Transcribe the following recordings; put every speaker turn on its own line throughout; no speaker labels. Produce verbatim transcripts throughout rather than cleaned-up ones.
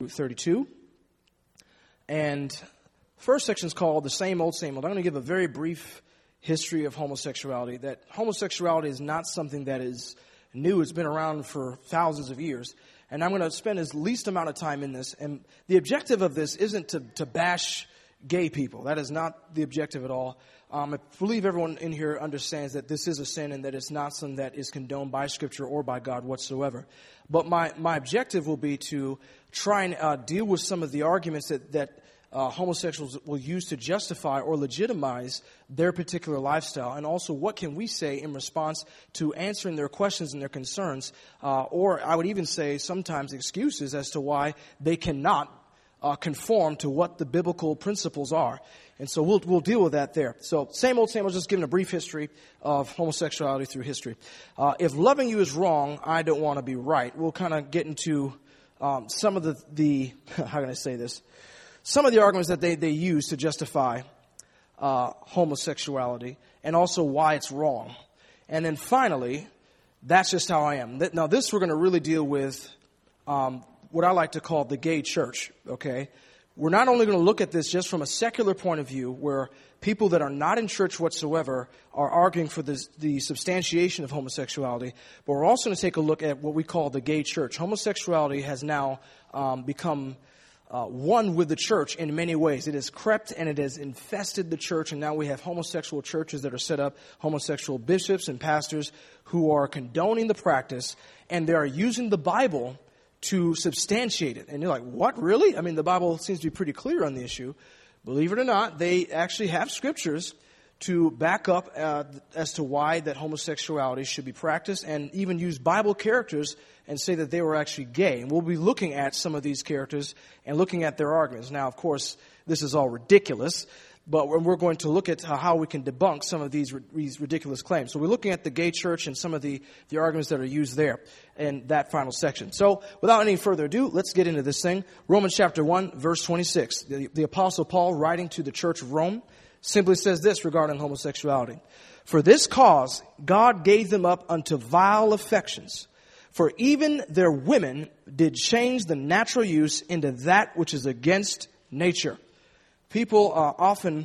thirty-two. And first section is called The Same Old, Same Old. I'm going to give a very brief history of homosexuality, that homosexuality is not something that is new. It's been around for thousands of years. And I'm going to spend as least amount of time in this. And the objective of this isn't to, to bash gay people. That is not the objective at all. Um, I believe everyone in here understands that this is a sin and that it's not something that is condoned by Scripture or by God whatsoever. But my, my objective will be to try and uh, deal with some of the arguments that, that uh, homosexuals will use to justify or legitimize their particular lifestyle. And also, what can we say in response to answering their questions and their concerns, uh, or I would even say sometimes excuses as to why they cannot uh, conform to what the biblical principles are. And so we'll we'll deal with that there. So same old, same old, just giving a brief history of homosexuality through history. Uh, if loving you is wrong, I don't want to be right. We'll kind of get into um, some of the, the, how can I say this? Some of the arguments that they, they use to justify uh, homosexuality and also why it's wrong. And then finally, that's just how I am. Now this we're going to really deal with um, what I like to call the gay church, okay? We're not only going to look at this just from a secular point of view, where people that are not in church whatsoever are arguing for this, the substantiation of homosexuality, but we're also going to take a look at what we call the gay church. Homosexuality has now um, become uh, one with the church in many ways. It has crept and it has infested the church, and now we have homosexual churches that are set up, homosexual bishops and pastors who are condoning the practice, and they are using the Bible to substantiate it. And you're like, what, really? I mean, the Bible seems to be pretty clear on the issue. Believe it or not, they actually have scriptures to back up uh, as to why that homosexuality should be practiced, and even use Bible characters and say that they were actually gay. And we'll be looking at some of these characters and looking at their arguments. Now, of course, this is all ridiculous, but we're going to look at how we can debunk some of these, these ridiculous claims. So we're looking at the gay church and some of the, the arguments that are used there in that final section. So without any further ado, let's get into this thing. Romans chapter one, verse twenty-six. The, the Apostle Paul, writing to the church of Rome, simply says this regarding homosexuality. For this cause God gave them up unto vile affections. For even their women did change the natural use into that which is against nature. People uh, often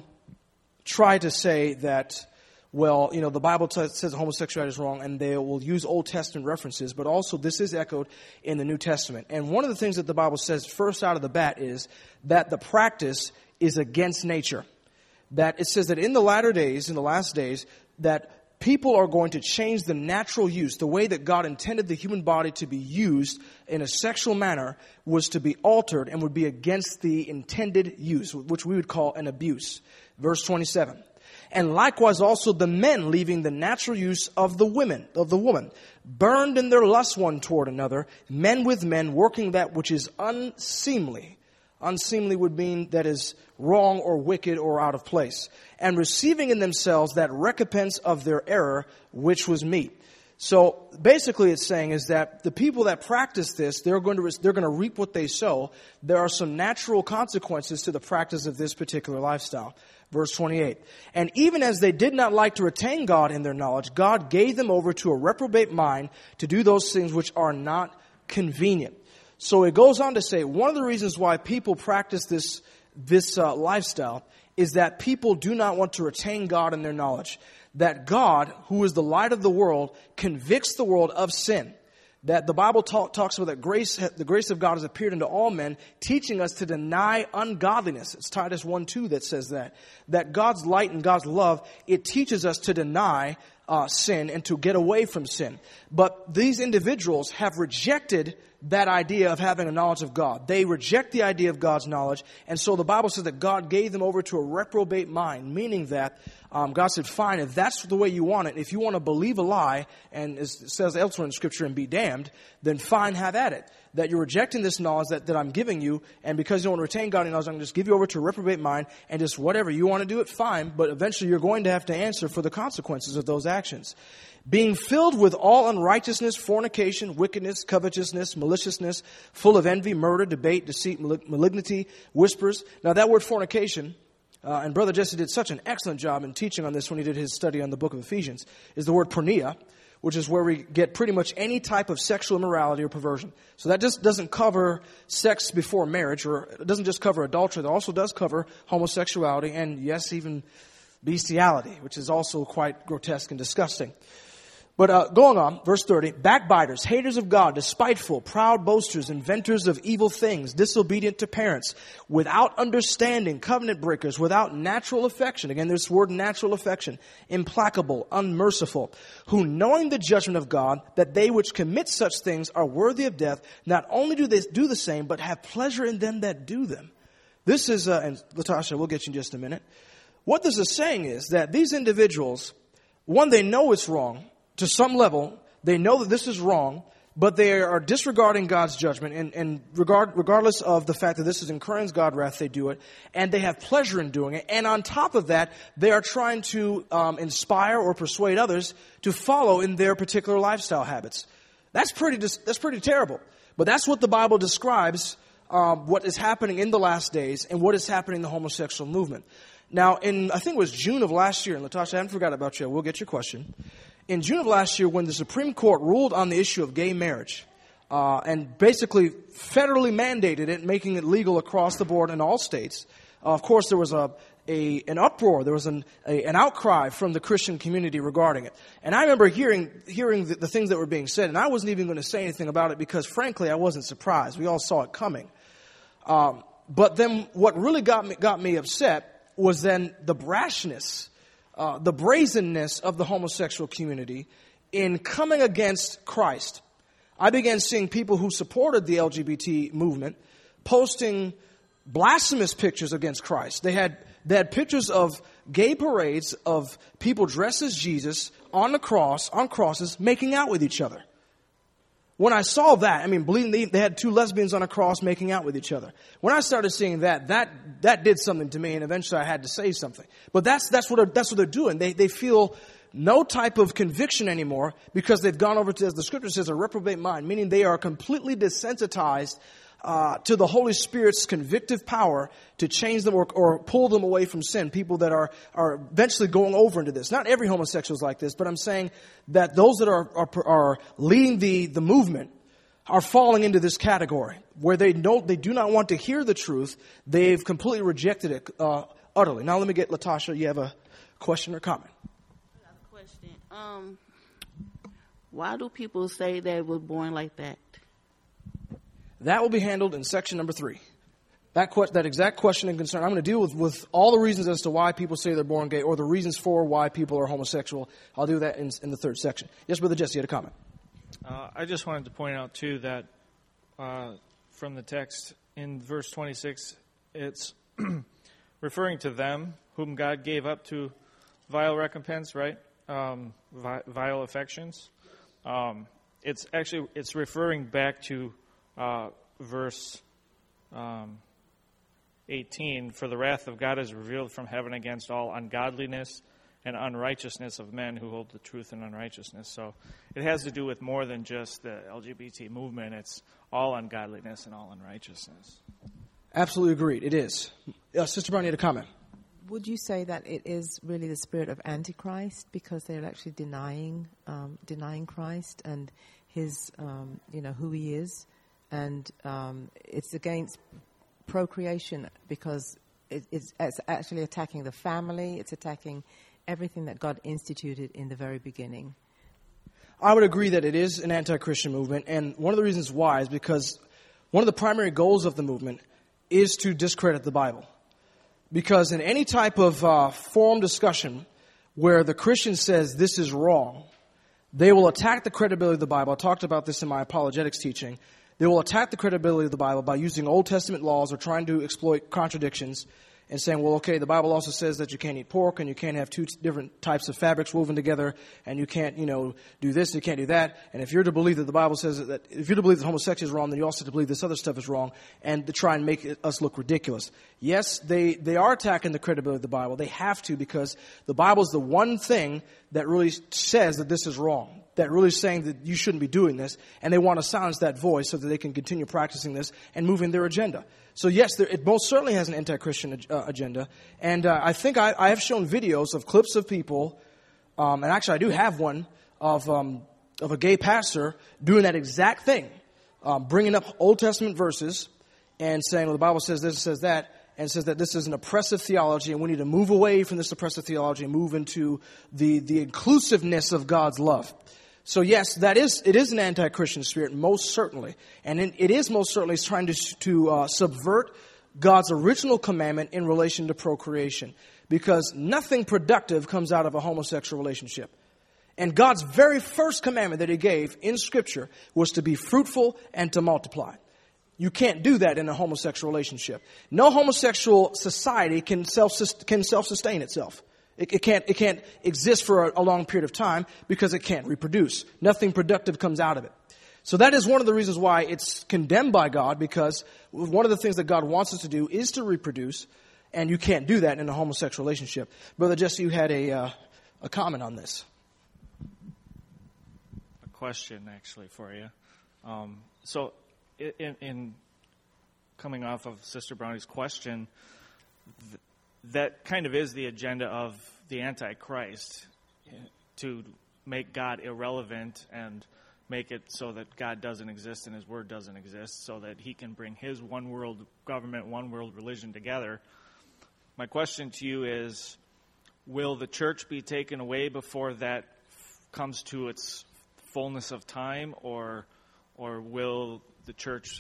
try to say that, well, you know, the Bible t- says homosexuality is wrong, and they will use Old Testament references, but also this is echoed in the New Testament. And one of the things that the Bible says first out of the bat is that the practice is against nature. That it says that in the latter days, in the last days, that people are going to change the natural use. The way that God intended the human body to be used in a sexual manner was to be altered and would be against the intended use, which we would call an abuse. Verse twenty-seven. And likewise also the men, leaving the natural use of the women, of the woman, burned in their lust one toward another, men with men, working that which is unseemly. Unseemly would mean that is wrong or wicked or out of place. And receiving in themselves that recompense of their error, which was meat. So basically it's saying is that the people that practice this, they're going to, they're going to reap what they sow. There are some natural consequences to the practice of this particular lifestyle. Verse twenty-eight. And even as they did not like to retain God in their knowledge, God gave them over to a reprobate mind to do those things which are not convenient. So it goes on to say, one of the reasons why people practice this this uh, lifestyle is that people do not want to retain God in their knowledge. That God, who is the light of the world, convicts the world of sin. That the Bible talk, talks about that grace, the grace of God has appeared unto all men, teaching us to deny ungodliness. It's Titus one two that says that. That God's light and God's love, it teaches us to deny uh, sin and to get away from sin. But these individuals have rejected that idea of having a knowledge of God. They reject the idea of God's knowledge. And so the Bible says that God gave them over to a reprobate mind, meaning that um, God said, fine, if that's the way you want it, if you want to believe a lie, and it says elsewhere in Scripture, and be damned, then fine, have at it. That you're rejecting this knowledge that, that I'm giving you, and because you don't want to retain God in knowledge, I'm going to just give you over to a reprobate mind, and just whatever, you want to do it, fine, but eventually you're going to have to answer for the consequences of those actions. Being filled with all unrighteousness, fornication, wickedness, covetousness, maliciousness, full of envy, murder, debate, deceit, malignity, whispers. Now that word fornication, uh, and Brother Jesse did such an excellent job in teaching on this when he did his study on the book of Ephesians, is the word porneia, which is where we get pretty much any type of sexual immorality or perversion. So that just doesn't cover sex before marriage, or it doesn't just cover adultery. It also does cover homosexuality and, yes, even bestiality, which is also quite grotesque and disgusting. But uh, going on, verse thirty, backbiters, haters of God, despiteful, proud boasters, inventors of evil things, disobedient to parents, without understanding, covenant breakers, without natural affection. Again, this word natural affection. Implacable, unmerciful, who knowing the judgment of God, that they which commit such things are worthy of death, not only do they do the same, but have pleasure in them that do them. This is, uh, and Latasha, we'll get you in just a minute. What this is saying is that these individuals, one, they know it's wrong. To some level, they know that this is wrong, but they are disregarding God's judgment, and, and regard, regardless of the fact that this is incurring God's wrath, they do it, and they have pleasure in doing it. And on top of that, they are trying to um, inspire or persuade others to follow in their particular lifestyle habits. That's pretty. That's pretty terrible. But that's what the Bible describes. Um, what is happening in the last days and what is happening in the homosexual movement. Now, in I think it was June of last year, and Latasha, I haven't forgot about you. We'll get your question. In June of last year, when the Supreme Court ruled on the issue of gay marriage, uh, and basically federally mandated it, making it legal across the board in all states, uh, of course, there was a, a an uproar. There was an a, an outcry from the Christian community regarding it. And I remember hearing hearing the, the things that were being said, and I wasn't even going to say anything about it because, frankly, I wasn't surprised. We all saw it coming. Um, but then what really got me got me upset was then the brashness, uh, the brazenness of the homosexual community in coming against Christ. I began seeing people who supported the L G B T movement posting blasphemous pictures against Christ. They had they had pictures of gay parades of people dressed as Jesus on the cross, on crosses, making out with each other. When I saw that, I mean, believe me, they had two lesbians on a cross making out with each other. When I started seeing that, that that did something to me, and eventually I had to say something. But that's that's what that's what they're doing. They they feel no type of conviction anymore because they've gone over to, as the Scripture says, a reprobate mind, meaning they are completely desensitized uh, to the Holy Spirit's convictive power to change them or, or pull them away from sin. People that are are eventually going over into this. Not every homosexual is like this, but I'm saying that those that are are, are leading the the movement are falling into this category where they don't they do not want to hear the truth. They've completely rejected it uh, utterly. Now let me get Latasha. You have a question or comment?
I have a question. Um, why do people say they were born like that?
That will be handled in section number three. That que- that exact question and concern. I'm going to deal with, with all the reasons as to why people say they're born gay or the reasons for why people are homosexual. I'll do that in, in the third section. Yes, Brother Jesse, you had a comment.
Uh, I just wanted to point out, too, that uh, from the text in verse twenty-six, it's referring to them whom God gave up to vile recompense, right? Um, vi- vile affections. Um, it's actually, it's referring back to uh, verse um, eighteen. For the wrath of God is revealed from heaven against all ungodliness and unrighteousness of men who hold the truth in unrighteousness. So it has to do with more than just the L G B T movement. It's all ungodliness and all unrighteousness.
Absolutely agreed. It is. Uh, Sister Brown, you had a comment.
Would you say that it is really the spirit of Antichrist because they're actually denying um, denying Christ and his, um, you know, who he is, and um, it's against procreation because it, it's, it's actually attacking the family. It's attacking everything that God instituted in the very beginning.
I would agree that it is an anti-Christian movement, and one of the reasons why is because one of the primary goals of the movement is to discredit the Bible. Because in any type of uh, forum discussion where the Christian says this is wrong, they will attack the credibility of the Bible. I talked about this in my apologetics teaching. They will attack the credibility of the Bible by using Old Testament laws or trying to exploit contradictions and saying, well, okay, the Bible also says that you can't eat pork and you can't have two different types of fabrics woven together and you can't, you know, do this, you can't do that. And if you're to believe that the Bible says that, if you're to believe that homosexuality is wrong, then you also have to believe this other stuff is wrong and to try and make it, us look ridiculous. Yes, they, they are attacking the credibility of the Bible. They have to because the Bible is the one thing that really says that this is wrong, that really is saying that you shouldn't be doing this, and they want to silence that voice so that they can continue practicing this and moving their agenda. So yes, there, it most certainly has an anti-Christian uh, agenda, and uh, I think I, I have shown videos of clips of people, um, and actually I do have one of um, of a gay pastor doing that exact thing, um, bringing up Old Testament verses and saying, well, the Bible says this, it says that, and says that this is an oppressive theology, and we need to move away from this oppressive theology and move into the, the inclusiveness of God's love. So yes, that is, it is an anti-Christian spirit, most certainly. And it is most certainly trying to, to uh, subvert God's original commandment in relation to procreation. Because nothing productive comes out of a homosexual relationship. And God's very first commandment that he gave in Scripture was to be fruitful and to multiply. You can't do that in a homosexual relationship. No homosexual society can self can self-sustain itself. It, it can't it can't exist for a, a long period of time because it can't reproduce. Nothing productive comes out of it. So that is one of the reasons why it's condemned by God, because one of the things that God wants us to do is to reproduce, and you can't do that in a homosexual relationship. Brother Jesse, you had a uh, a comment on this.
A question, actually, for you. Um, so. In, in coming off of Sister Brownie's question, th- that kind of is the agenda of the Antichrist, to make God irrelevant and make it so that God doesn't exist and his word doesn't exist, so that he can bring his one world government, one world religion together. My question to you is, will the church be taken away before that f- comes to its fullness of time, or or will the church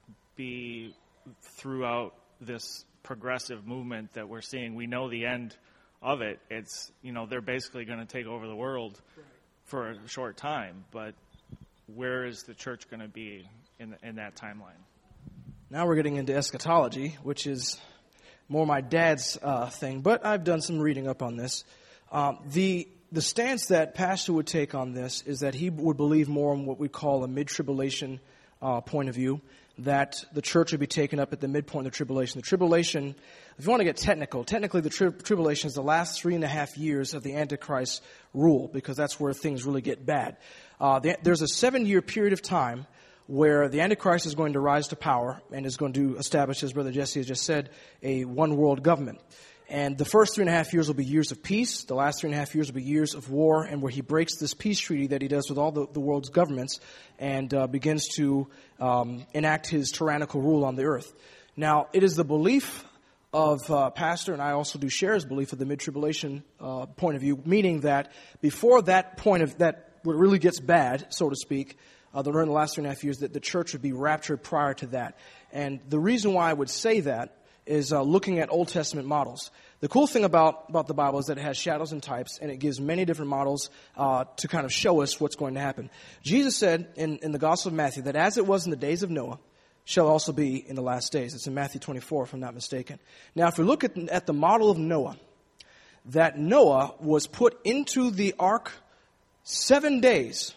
be throughout this progressive movement that we're seeing? We know the end of it. It's, you know, they're basically going to take over the world for a short time, but where is the church going to be in in that timeline?
Now we're getting into eschatology, which is more my dad's uh, thing, but I've done some reading up on this. Um, the the stance that Pastor would take on this is that he would believe more in what we call a mid-tribulation Uh, point of view, that the church would be taken up at the midpoint of the tribulation. The tribulation, if you want to get technical, technically the tri- tribulation is the last three and a half years of the Antichrist rule, because that's where things really get bad. Uh, the, there's a seven-year period of time where the Antichrist is going to rise to power and is going to establish, as Brother Jesse has just said, a one-world government. And the first three and a half years will be years of peace. The last three and a half years will be years of war, and where he breaks this peace treaty that he does with all the, the world's governments and uh, begins to um, enact his tyrannical rule on the earth. Now, it is the belief of uh, Pastor, and I also do share his belief of the mid-tribulation uh, point of view, meaning that before that point of that, where it really gets bad, so to speak, uh, during the last three and a half years, that the church would be raptured prior to that. And the reason why I would say that is uh, looking at Old Testament models. The cool thing about, about the Bible is that it has shadows and types, and it gives many different models uh, to kind of show us what's going to happen. Jesus said in, in the Gospel of Matthew that as it was in the days of Noah, shall also be in the last days. It's in Matthew twenty-four, if I'm not mistaken. Now, if we look at, at the model of Noah, that Noah was put into the ark seven days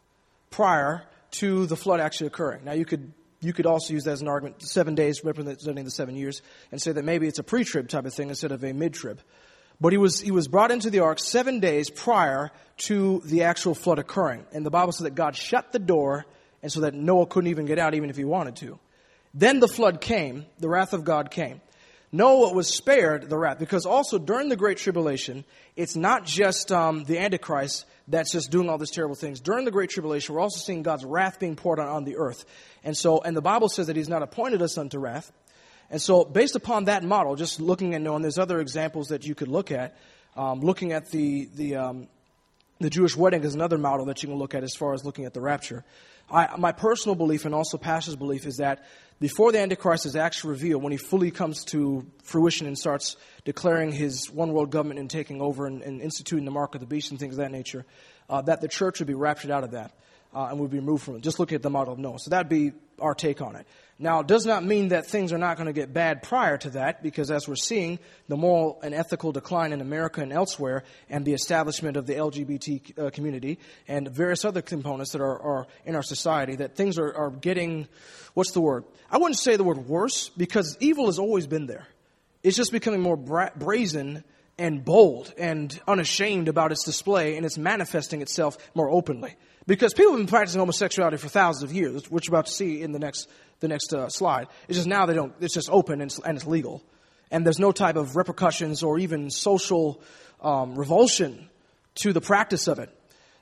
prior to the flood actually occurring. Now, you could You could also use that as an argument, seven days representing the seven years, and say that maybe it's a pre-trib type of thing instead of a mid-trib. But he was he was brought into the ark seven days prior to the actual flood occurring. And the Bible says that God shut the door, and so that Noah couldn't even get out even if he wanted to. Then the flood came, the wrath of God came. Noah was spared the wrath, because also during the Great Tribulation, it's not just um, the Antichrist that's just doing all these terrible things. During the Great Tribulation, we're also seeing God's wrath being poured on, on the earth. And so, and the Bible says that he's not appointed us unto wrath. And so, based upon that model, just looking at Noah, and there's other examples that you could look at. Um, looking at the the um, the Jewish wedding is another model that you can look at as far as looking at the rapture. I, my personal belief, and also Pastor's belief, is that before the Antichrist is actually revealed, when he fully comes to fruition and starts declaring his one world government and taking over and, and instituting the mark of the beast and things of that nature, uh, that the church would be raptured out of that uh, and would be removed from it. Just looking at the model of Noah. So that'd be our take on it. Now, it does not mean that things are not going to get bad prior to that, because as we're seeing the moral and ethical decline in America and elsewhere, and the establishment of the L G B T uh, community and various other components that are, are in our society, that things are, are getting, what's the word? I wouldn't say the word worse, because evil has always been there. It's just becoming more bra- brazen and bold and unashamed about its display, and it's manifesting itself more openly. Because people have been practicing homosexuality for thousands of years, which we're about to see in the next the next uh, slide. It's just now they don't. It's just open and it's, and it's legal, and there's no type of repercussions or even social um, revulsion to the practice of it.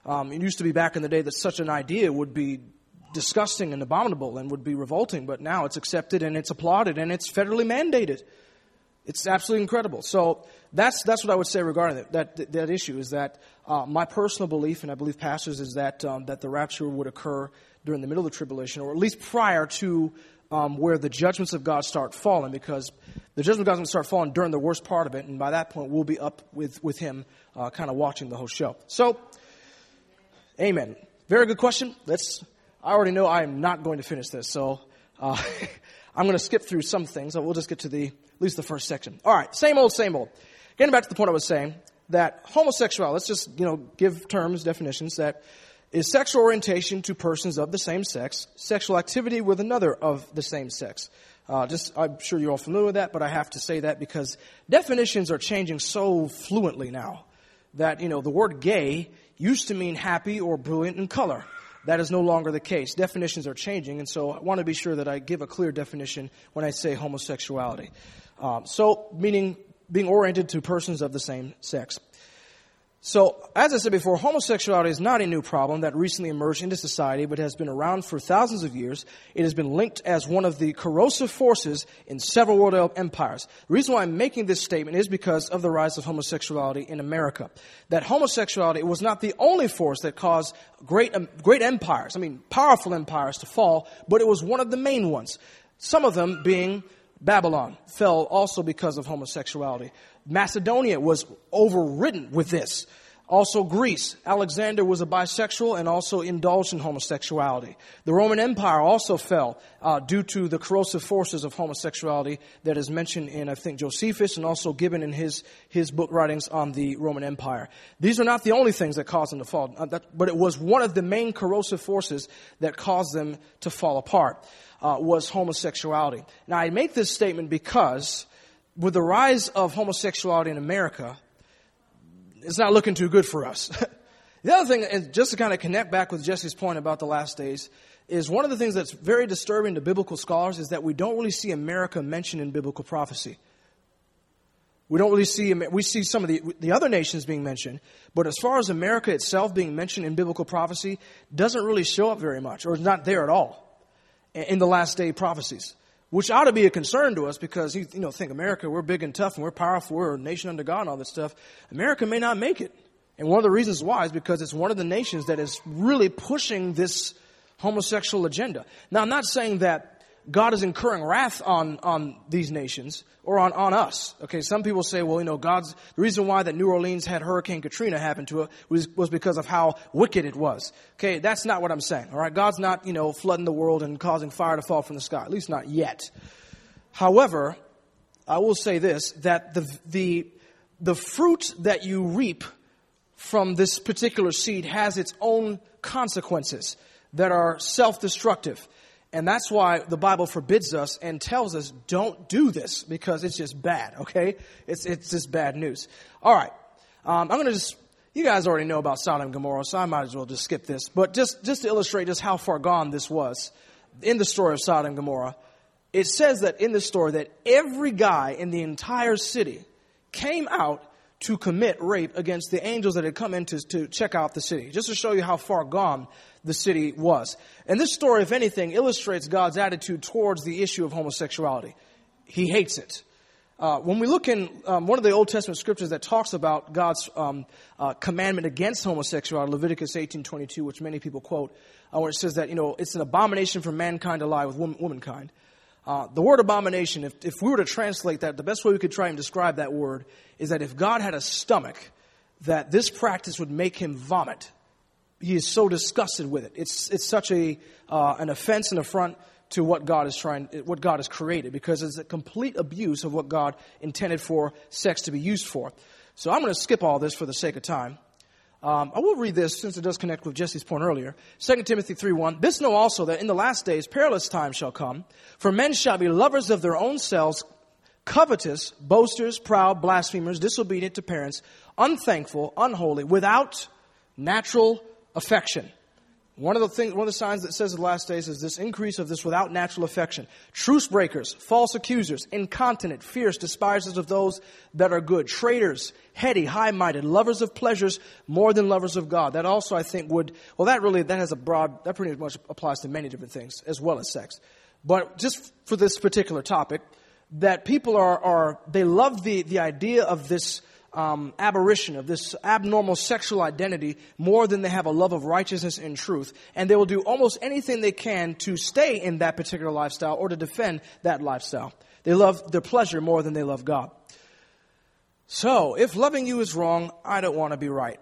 Um, it used to be back in the day that such an idea would be disgusting and abominable and would be revolting, but now it's accepted and it's applauded and it's federally mandated. It's absolutely incredible. So that's that's what I would say regarding that that, that issue is that uh, my personal belief, and I believe pastors, is that um, that the rapture would occur during the middle of the tribulation, or at least prior to um, where the judgments of God start falling, because the judgment of God is going to start falling during the worst part of it, and by that point we'll be up with with Him, uh, kind of watching the whole show. So, amen. Very good question. Let's. I already know I am not going to finish this, so uh, I'm going to skip through some things. So we'll just get to the at least the first section. All right, same old, same old. Getting back to the point I was saying, that homosexuality, let's just, you know, give terms, definitions, that is sexual orientation to persons of the same sex, sexual activity with another of the same sex. Uh, just, I'm sure you're all familiar with that, but I have to say that because definitions are changing so fluently now that, you know, the word gay used to mean happy or brilliant in color. That is no longer the case. Definitions are changing, and so I want to be sure that I give a clear definition when I say homosexuality. Um, so, meaning being oriented to persons of the same sex. So, as I said before, homosexuality is not a new problem that recently emerged into society, but has been around for thousands of years. It has been linked as one of the corrosive forces in several world empires. The reason why I'm making this statement is because of the rise of homosexuality in America. That homosexuality was not the only force that caused great, um, great empires, I mean, powerful empires to fall, but it was one of the main ones. Some of them being Babylon fell also because of homosexuality. Macedonia was overridden with this. Also Greece. Alexander was a bisexual and also indulged in homosexuality. The Roman Empire also fell uh, due to the corrosive forces of homosexuality that is mentioned in, I think, Josephus and also given in his, his book writings on the Roman Empire. These are not the only things that caused them to fall, uh, that, but it was one of the main corrosive forces that caused them to fall apart, uh, was homosexuality. Now, I make this statement because with the rise of homosexuality in America, it's not looking too good for us. The other thing, and just to kind of connect back with Jesse's point about the last days, is one of the things that's very disturbing to biblical scholars is that we don't really see America mentioned in biblical prophecy. We don't really see, we see some of the, the other nations being mentioned, but as far as America itself being mentioned in biblical prophecy, doesn't really show up very much, or is not there at all in the last day prophecies. Which ought to be a concern to us because, you know, think America, we're big and tough and we're powerful, we're a nation under God and all this stuff. America may not make it. And one of the reasons why is because it's one of the nations that is really pushing this homosexual agenda. Now, I'm not saying that God is incurring wrath on, on these nations or on, on us. Okay, some people say, well, you know, God's, the reason why that New Orleans had Hurricane Katrina happen to it was, was because of how wicked it was. Okay, that's not what I'm saying. All right, God's not, you know, flooding the world and causing fire to fall from the sky, at least not yet. However, I will say this, that the, the, the fruit that you reap from this particular seed has its own consequences that are self-destructive. And that's why the Bible forbids us and tells us don't do this because it's just bad, okay? It's it's just bad news. All right. Um, I'm going to just, you guys already know about Sodom and Gomorrah, so I might as well just skip this. But just, just to illustrate just how far gone this was in the story of Sodom and Gomorrah, it says that in the story that every guy in the entire city came out to commit rape against the angels that had come in to, to check out the city, just to show you how far gone the city was. And this story, if anything, illustrates God's attitude towards the issue of homosexuality. He hates it. Uh, when we look in um, one of the Old Testament scriptures that talks about God's um, uh, commandment against homosexuality, Leviticus eighteen twenty-two, which many people quote, uh, where it says that, you know, it's an abomination for mankind to lie with woman, womankind. Uh, the word abomination, if, if we were to translate that, the best way we could try and describe that word is that if God had a stomach, that this practice would make him vomit. He is so disgusted with it. It's it's such a uh, an offense and affront to what God is trying, what God has created, because it's a complete abuse of what God intended for sex to be used for. So I'm going to skip all this for the sake of time. Um, I will read this since it does connect with Jesse's point earlier. Second Timothy three one. This know also that in the last days perilous times shall come, for men shall be lovers of their own selves, covetous, boasters, proud, blasphemers, disobedient to parents, unthankful, unholy, without natural affection. One of the things, one of the signs that says the last days is this increase of this without natural affection. Truce breakers, false accusers, incontinent, fierce, despisers of those that are good, traitors, heady, high-minded, lovers of pleasures more than lovers of God. That also, I think, would, well, that really, that has a broad, that pretty much applies to many different things, as well as sex. But just for this particular topic, that people are, are they love the, the idea of this Um, aberration, of this abnormal sexual identity more than they have a love of righteousness and truth. And they will do almost anything they can to stay in that particular lifestyle or to defend that lifestyle. They love their pleasure more than they love God. So, if loving you is wrong, I don't want to be right.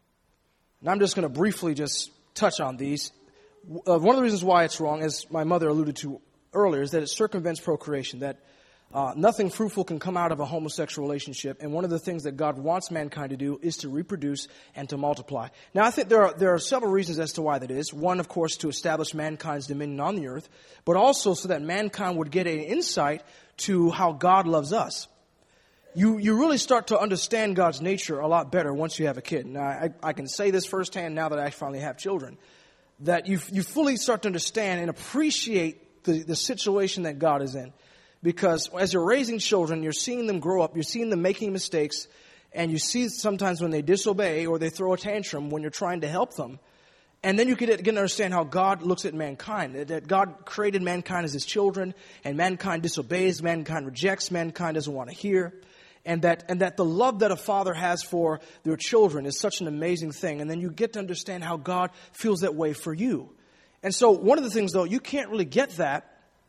And I'm just going to briefly just touch on these. Uh, one of the reasons why it's wrong, as my mother alluded to earlier, is that it circumvents procreation, that Uh, nothing fruitful can come out of a homosexual relationship, and one of the things that God wants mankind to do is to reproduce and to multiply. Now, I think there are, there are several reasons as to why that is. One, of course, to establish mankind's dominion on the earth, but also so that mankind would get an insight to how God loves us. You you really start to understand God's nature a lot better once you have a kid. Now, I, I can say this firsthand now that I finally have children, that you you fully start to understand and appreciate the, the situation that God is in. Because as you're raising children, you're seeing them grow up, you're seeing them making mistakes, and you see sometimes when they disobey or they throw a tantrum when you're trying to help them. And then you get to understand how God looks at mankind, that God created mankind as his children, and mankind disobeys, mankind rejects, mankind doesn't want to hear. And that, and that the love that a father has for their children is such an amazing thing. And then you get to understand how God feels that way for you. And so one of the things, though, you can't really get that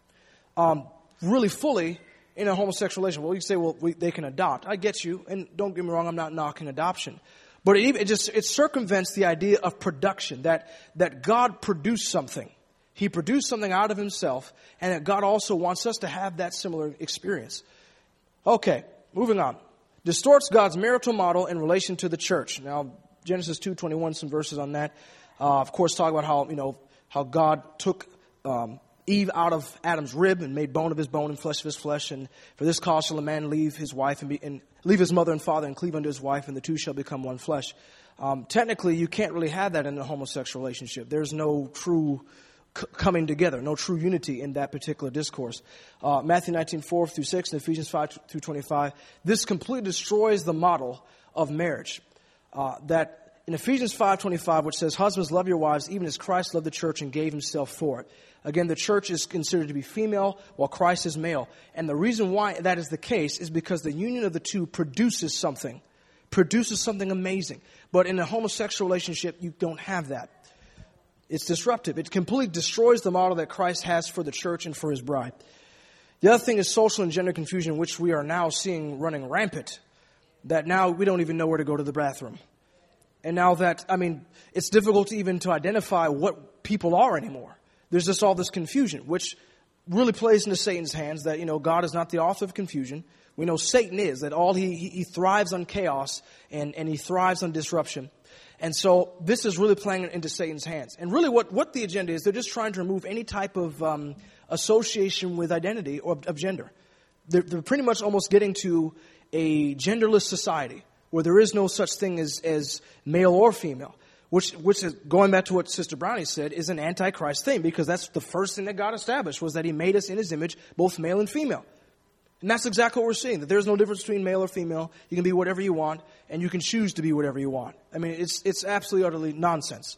um really fully in a homosexual relationship. Well, you say, well, we, they can adopt. I get you, and don't get me wrong, I'm not knocking adoption. But it, it just it circumvents the idea of production, that, that God produced something. He produced something out of himself, and that God also wants us to have that similar experience. Okay, moving on. Distorts God's marital model in relation to the church. Now, Genesis two twenty-one, some verses on that. Uh, of course, talk about how, you know, how God took Um, Eve out of Adam's rib and made bone of his bone and flesh of his flesh. And for this cause shall a man leave his wife and, be, and leave his mother and father and cleave unto his wife, and the two shall become one flesh. Um, technically, you can't really have that in a homosexual relationship. There's no true c- coming together, no true unity in that particular discourse. Uh, Matthew nineteen, four through six and Ephesians five through twenty-five. This completely destroys the model of marriage. Uh, that in Ephesians five twenty-five, which says, husbands, love your wives, even as Christ loved the church and gave himself for it. Again, the church is considered to be female, while Christ is male. And the reason why that is the case is because the union of the two produces something, produces something amazing. But in a homosexual relationship, you don't have that. It's disruptive. It completely destroys the model that Christ has for the church and for his bride. The other thing is social and gender confusion, which we are now seeing running rampant. That now we don't even know where to go to the bathroom. And now that, I mean, it's difficult even to identify what people are anymore. There's just all this confusion, which really plays into Satan's hands, that, you know, God is not the author of confusion. We know Satan is, that all he, he thrives on chaos and, and he thrives on disruption. And so this is really playing into Satan's hands. And really what, what the agenda is, they're just trying to remove any type of um, association with identity or of gender. They're, they're pretty much almost getting to a genderless society where there is no such thing as, as male or female. Which, which is, going back to what Sister Brownie said, is an antichrist thing, because that's the first thing that God established, was that he made us in his image, both male and female. And that's exactly what we're seeing, that there's no difference between male or female. You can be whatever you want, and you can choose to be whatever you want. I mean, it's, it's absolutely, utterly nonsense.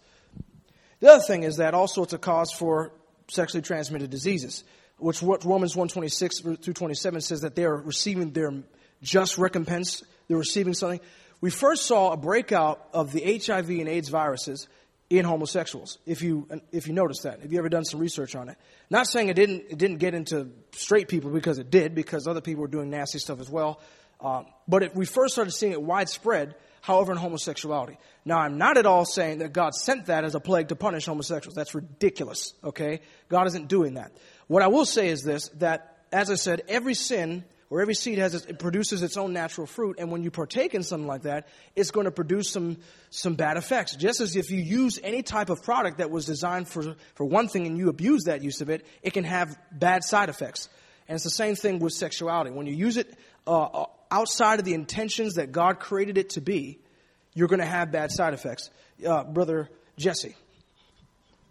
The other thing is that also it's a cause for sexually transmitted diseases, which what Romans one twenty-six through twenty-seven says, that they are receiving their just recompense. They're receiving something. We first saw a breakout of the H I V and AIDS viruses in homosexuals. If you if you noticed that, have you ever done some research on it? Not saying it didn't it didn't get into straight people, because it did, because other people were doing nasty stuff as well. Um, but it, we first started seeing it widespread, however, in homosexuality. Now, I'm not at all saying that God sent that as a plague to punish homosexuals. That's ridiculous. Okay, God isn't doing that. What I will say is this: that, as I said, every sin, or every seed has its, it produces its own natural fruit, and when you partake in something like that, it's going to produce some some bad effects. Just as if you use any type of product that was designed for for one thing and you abuse that use of it, it can have bad side effects. And it's the same thing with sexuality. When you use it uh, outside of the intentions that God created it to be, you're going to have bad side effects. Uh, Brother Jesse.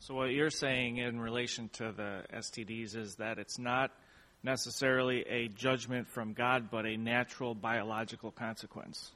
So what you're saying in relation to the S T Ds is that it's not necessarily a judgment from God, but a natural biological consequence.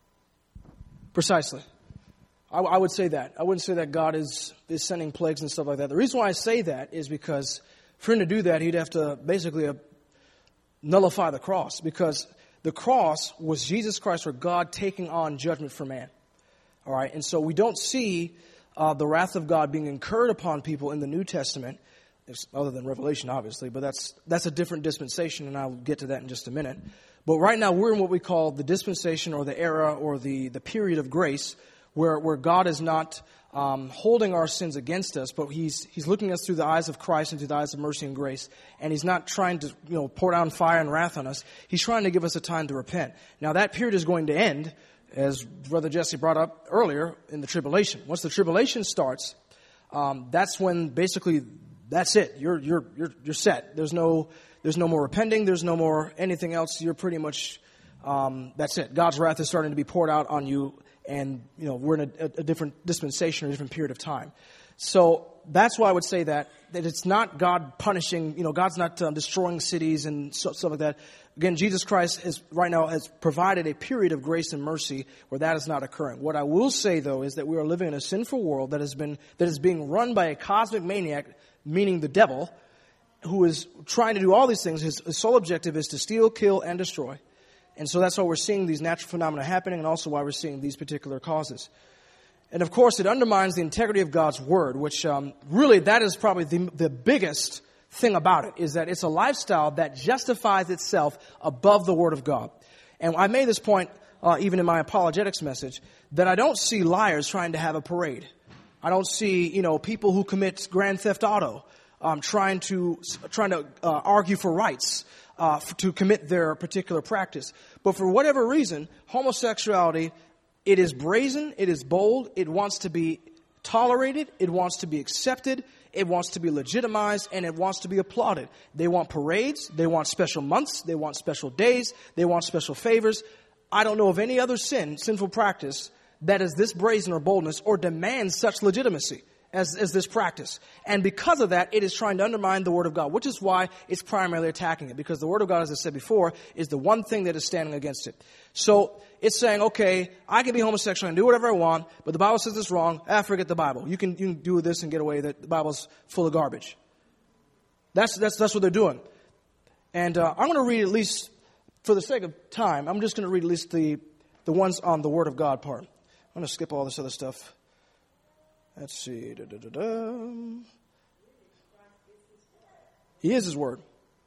Precisely. I, I would say that. I wouldn't say that God is, is sending plagues and stuff like that. The reason why I say that is because for him to do that, he'd have to basically uh, nullify the cross, because the cross was Jesus Christ or God taking on judgment for man. All right, and so we don't see uh, the wrath of God being incurred upon people in the New Testament, other than Revelation, obviously, but that's that's a different dispensation, and I'll get to that in just a minute. But right now, we're in what we call the dispensation or the era or the, the period of grace, where, where God is not um, holding our sins against us, but he's he's looking at us through the eyes of Christ and through the eyes of mercy and grace, and he's not trying to you know pour down fire and wrath on us. He's trying to give us a time to repent. Now, that period is going to end, as Brother Jesse brought up earlier, in the tribulation. Once the tribulation starts, um, that's when basically that's it. You're you're you're you're set. There's no there's no more repenting. There's no more anything else. You're pretty much um, that's it. God's wrath is starting to be poured out on you, and you know we're in a, a different dispensation, or a different period of time. So that's why I would say that that it's not God punishing. You know, God's not um, destroying cities and so, stuff like that. Again, Jesus Christ is right now has provided a period of grace and mercy where that is not occurring. What I will say, though, is that we are living in a sinful world that has been that is being run by a cosmic maniac, meaning the devil, who is trying to do all these things. His, his sole objective is to steal, kill, and destroy. And so that's why we're seeing these natural phenomena happening, and also why we're seeing these particular causes. And of course, it undermines the integrity of God's word, which um, really that is probably the, the biggest thing about it, is that it's a lifestyle that justifies itself above the word of God. And I made this point uh, even in my apologetics message, that I don't see liars trying to have a parade. I don't see, you know, people who commit grand theft auto um, trying to trying to uh, argue for rights uh, f- to commit their particular practice. But for whatever reason, homosexuality, it is brazen, it is bold, it wants to be tolerated, it wants to be accepted, it wants to be legitimized, and it wants to be applauded. They want parades, they want special months, they want special days, they want special favors. I don't know of any other sin, sinful practice, that is this brazen or boldness or demands such legitimacy as, as this practice. And because of that, it is trying to undermine the Word of God, which is why it's primarily attacking it. Because the Word of God, as I said before, is the one thing that is standing against it. So it's saying, okay, I can be homosexual and do whatever I want, but the Bible says it's wrong. Ah, forget the Bible. You can, you can do this and get away that the Bible's full of garbage. That's, that's, that's what they're doing. And uh, I'm going to read at least, for the sake of time, I'm just going to read at least the, the ones on the Word of God part. I'm going to skip all this other stuff. Let's see. Da, da, da, da. He is His Word.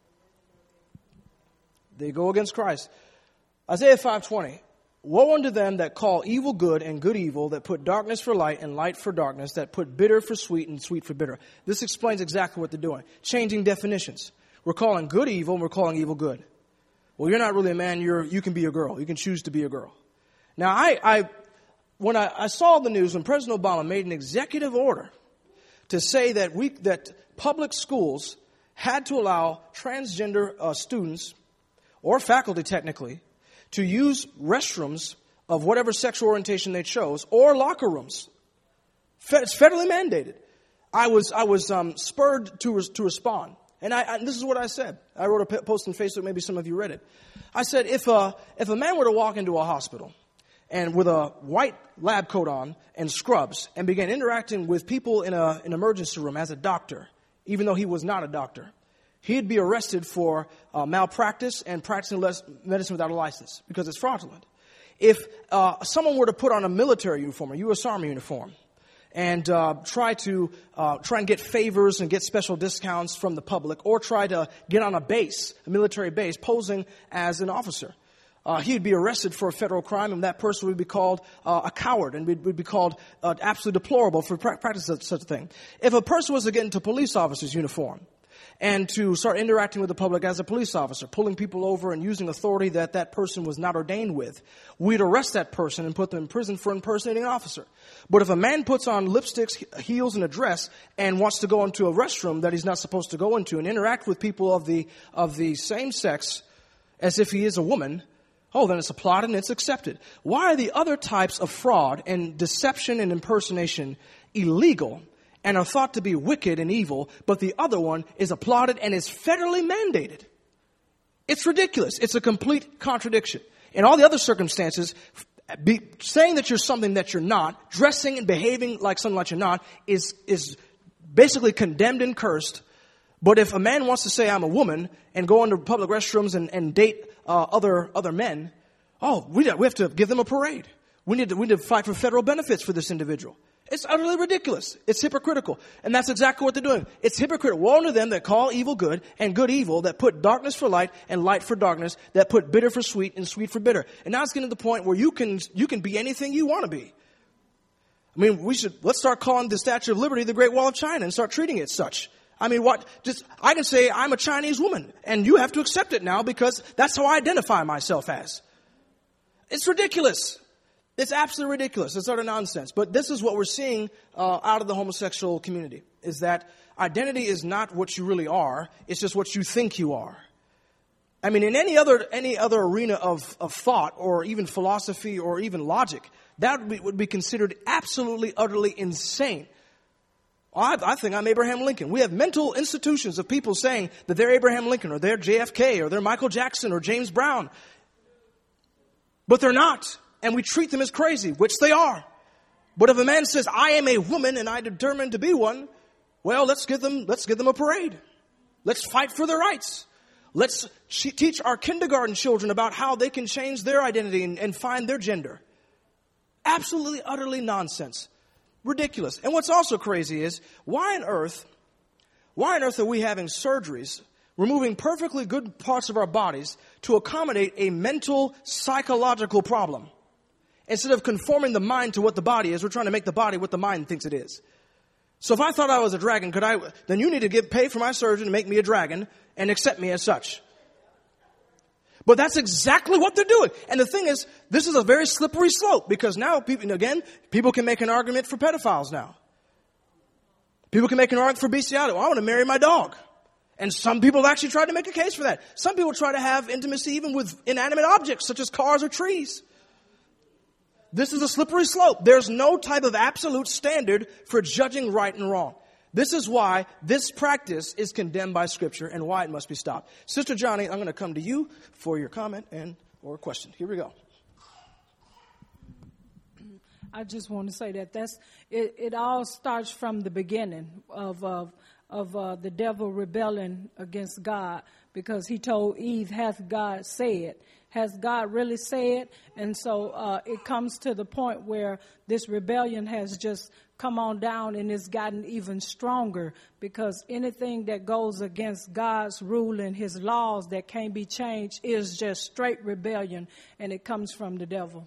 They go against Christ. Isaiah five twenty. Woe unto them that call evil good and good evil, that put darkness for light and light for darkness, that put bitter for sweet and sweet for bitter. This explains exactly what they're doing. Changing definitions. We're calling good evil and we're calling evil good. Well, you're not really a man. You're, you can be a girl. You can choose to be a girl. Now, I... I When I, I saw the news, when President Obama made an executive order to say that we that public schools had to allow transgender uh, students, or faculty technically, to use restrooms of whatever sexual orientation they chose, or locker rooms. It's federally mandated. I was I was um, spurred to res, to respond, and I, I this is what I said. I wrote a post on Facebook. Maybe some of you read it. I said, if a if a man were to walk into a hospital and with a white lab coat on and scrubs and began interacting with people in a, an emergency room as a doctor, even though he was not a doctor, he'd be arrested for uh, malpractice and practicing less medicine without a license because it's fraudulent. If uh, someone were to put on a military uniform, a U S Army uniform, and uh, try to uh, try and get favors and get special discounts from the public, or try to get on a base, a military base, posing as an officer, Uh, he'd be arrested for a federal crime, and that person would be called uh, a coward and would, would be called uh, absolutely deplorable for pra- practice of such a thing. If a person was to get into police officer's uniform and to start interacting with the public as a police officer, pulling people over and using authority that that person was not ordained with, we'd arrest that person and put them in prison for impersonating an officer. But if a man puts on lipsticks, heels, and a dress and wants to go into a restroom that he's not supposed to go into and interact with people of the of the same sex as if he is a woman, oh, then it's applauded and it's accepted. Why are the other types of fraud and deception and impersonation illegal and are thought to be wicked and evil, but the other one is applauded and is federally mandated. It's ridiculous. It's a complete contradiction. In all the other circumstances, be, saying that you're something that you're not, dressing and behaving like something that you're not, is, is basically condemned and cursed. But if a man wants to say, I'm a woman, and go into public restrooms and, and date uh, other other men, oh, we, we have to give them a parade. We need to, we need to fight for federal benefits for this individual. It's utterly ridiculous. It's hypocritical. And that's exactly what they're doing. It's hypocritical. Woe unto them that call evil good and good evil, that put darkness for light and light for darkness, that put bitter for sweet and sweet for bitter. And now it's getting to the point where you can you can be anything you want to be. I mean, we should, let's start calling the Statue of Liberty the Great Wall of China and start treating it such. I mean, what, just, I can say I'm a Chinese woman, and you have to accept it now because that's how I identify myself as. It's ridiculous. It's absolutely ridiculous. It's utter nonsense. But this is what we're seeing uh, out of the homosexual community, is that identity is not what you really are. It's just what you think you are. I mean, in any other any other arena of, of thought or even philosophy or even logic, that would be, would be considered absolutely, utterly insane. I, I think I'm Abraham Lincoln. We have mental institutions of people saying that they're Abraham Lincoln or they're J F K or they're Michael Jackson or James Brown. But they're not. And we treat them as crazy, which they are. But if a man says, I am a woman and I determined to be one, well, let's give them, let's give them a parade. Let's fight for their rights. Let's teach our kindergarten children about how they can change their identity and, and find their gender. Absolutely, utterly nonsense. Ridiculous. And what's also crazy is, why on earth, why on earth are we having surgeries, removing perfectly good parts of our bodies to accommodate a mental, psychological problem? Instead of conforming the mind to what the body is, we're trying to make the body what the mind thinks it is. So if I thought I was a dragon, could I, then you need to give pay for my surgeon to make me a dragon and accept me as such. But that's exactly what they're doing. And the thing is, this is a very slippery slope because now, people, again, people can make an argument for pedophiles now. People can make an argument for bestiality. Well, I want to marry my dog. And some people have actually tried to make a case for that. Some people try to have intimacy even with inanimate objects such as cars or trees. This is a slippery slope. There's no type of absolute standard for judging right and wrong. This is why this practice is condemned by Scripture and why it must be stopped. Sister Johnny, I'm going to come to you for your comment and or question. Here we go.
I just want to say that that's it. It all starts from the beginning of of of uh, the devil rebelling against God, because he told Eve, "Hath God said?" Has God really said? And so uh, it comes to the point where this rebellion has just come on down and it's gotten even stronger, because anything that goes against God's rule and his laws that can't be changed is just straight rebellion, and it comes from the devil.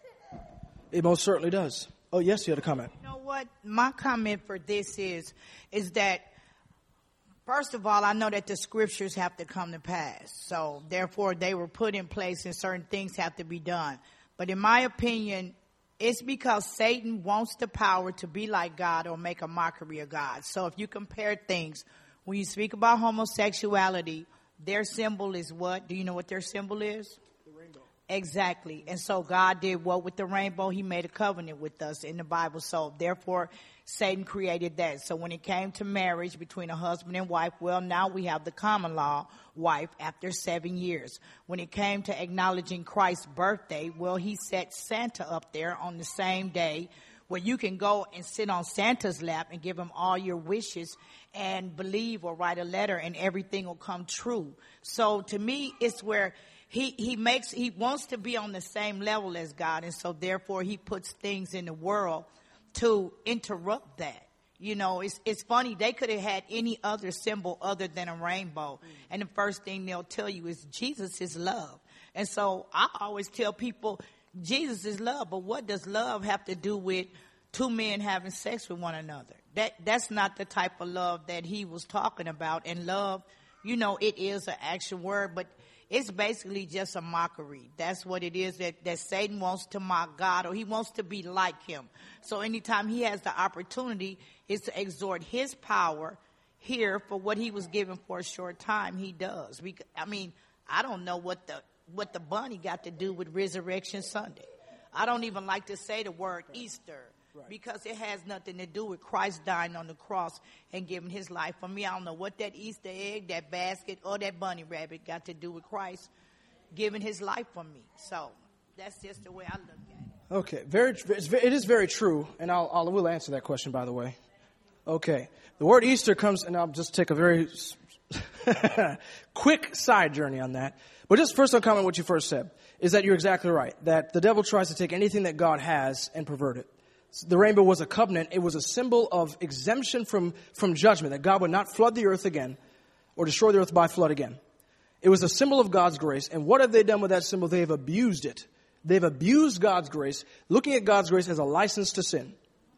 It most certainly does. Oh, yes, you had a comment.
You know what? My comment for this is, is that, first of all, I know that the scriptures have to come to pass. So, therefore, they were put in place and certain things have to be done. But in my opinion, it's because Satan wants the power to be like God or make a mockery of God. So if you compare things, when you speak about homosexuality, their symbol is what? Do you know what their symbol is?
The rainbow.
Exactly. And so God did what with the rainbow? He made a covenant with us in the Bible. So therefore, Satan created that. So when it came to marriage between a husband and wife, well, now we have the common law wife after seven years. When it came to acknowledging Christ's birthday, well, he set Santa up there on the same day where you can go and sit on Santa's lap and give him all your wishes and believe or write a letter and everything will come true. So to me, it's where he, he makes, he wants to be on the same level as God. And so therefore he puts things in the world to interrupt that. You know, it's it's funny. They could have had any other symbol other than a rainbow. And the first thing they'll tell you is Jesus is love. And so I always tell people Jesus is love. But what does love have to do with two men having sex with one another? That that's not the type of love that he was talking about. And love, you know, it is an action word, but it's basically just a mockery. That's what it is, that, that Satan wants to mock God, or he wants to be like him. So anytime he has the opportunity is to exhort his power here for what he was given for a short time, he does. Because, I mean, I don't know what the what the bunny got to do with Resurrection Sunday. I don't even like to say the word Easter.
Right.
Because it has nothing to do with Christ dying on the cross and giving his life for me. I don't know what that Easter egg, that basket, or that bunny rabbit got to do with Christ giving his life for me. So that's just the way I look at it.
Okay, very, it is very true, and I'll, I'll will answer that question, by the way. Okay, the word Easter comes, and I'll just take a very quick side journey on that. But just first I'll comment on what you first said, is that you're exactly right, that the devil tries to take anything that God has and pervert it. The rainbow was a covenant. It was a symbol of exemption from, from judgment, that God would not flood the earth again or destroy the earth by flood again. It was a symbol of God's grace. And what have they done with that symbol? They have abused it. They've abused God's grace, looking at God's grace as a license to sin.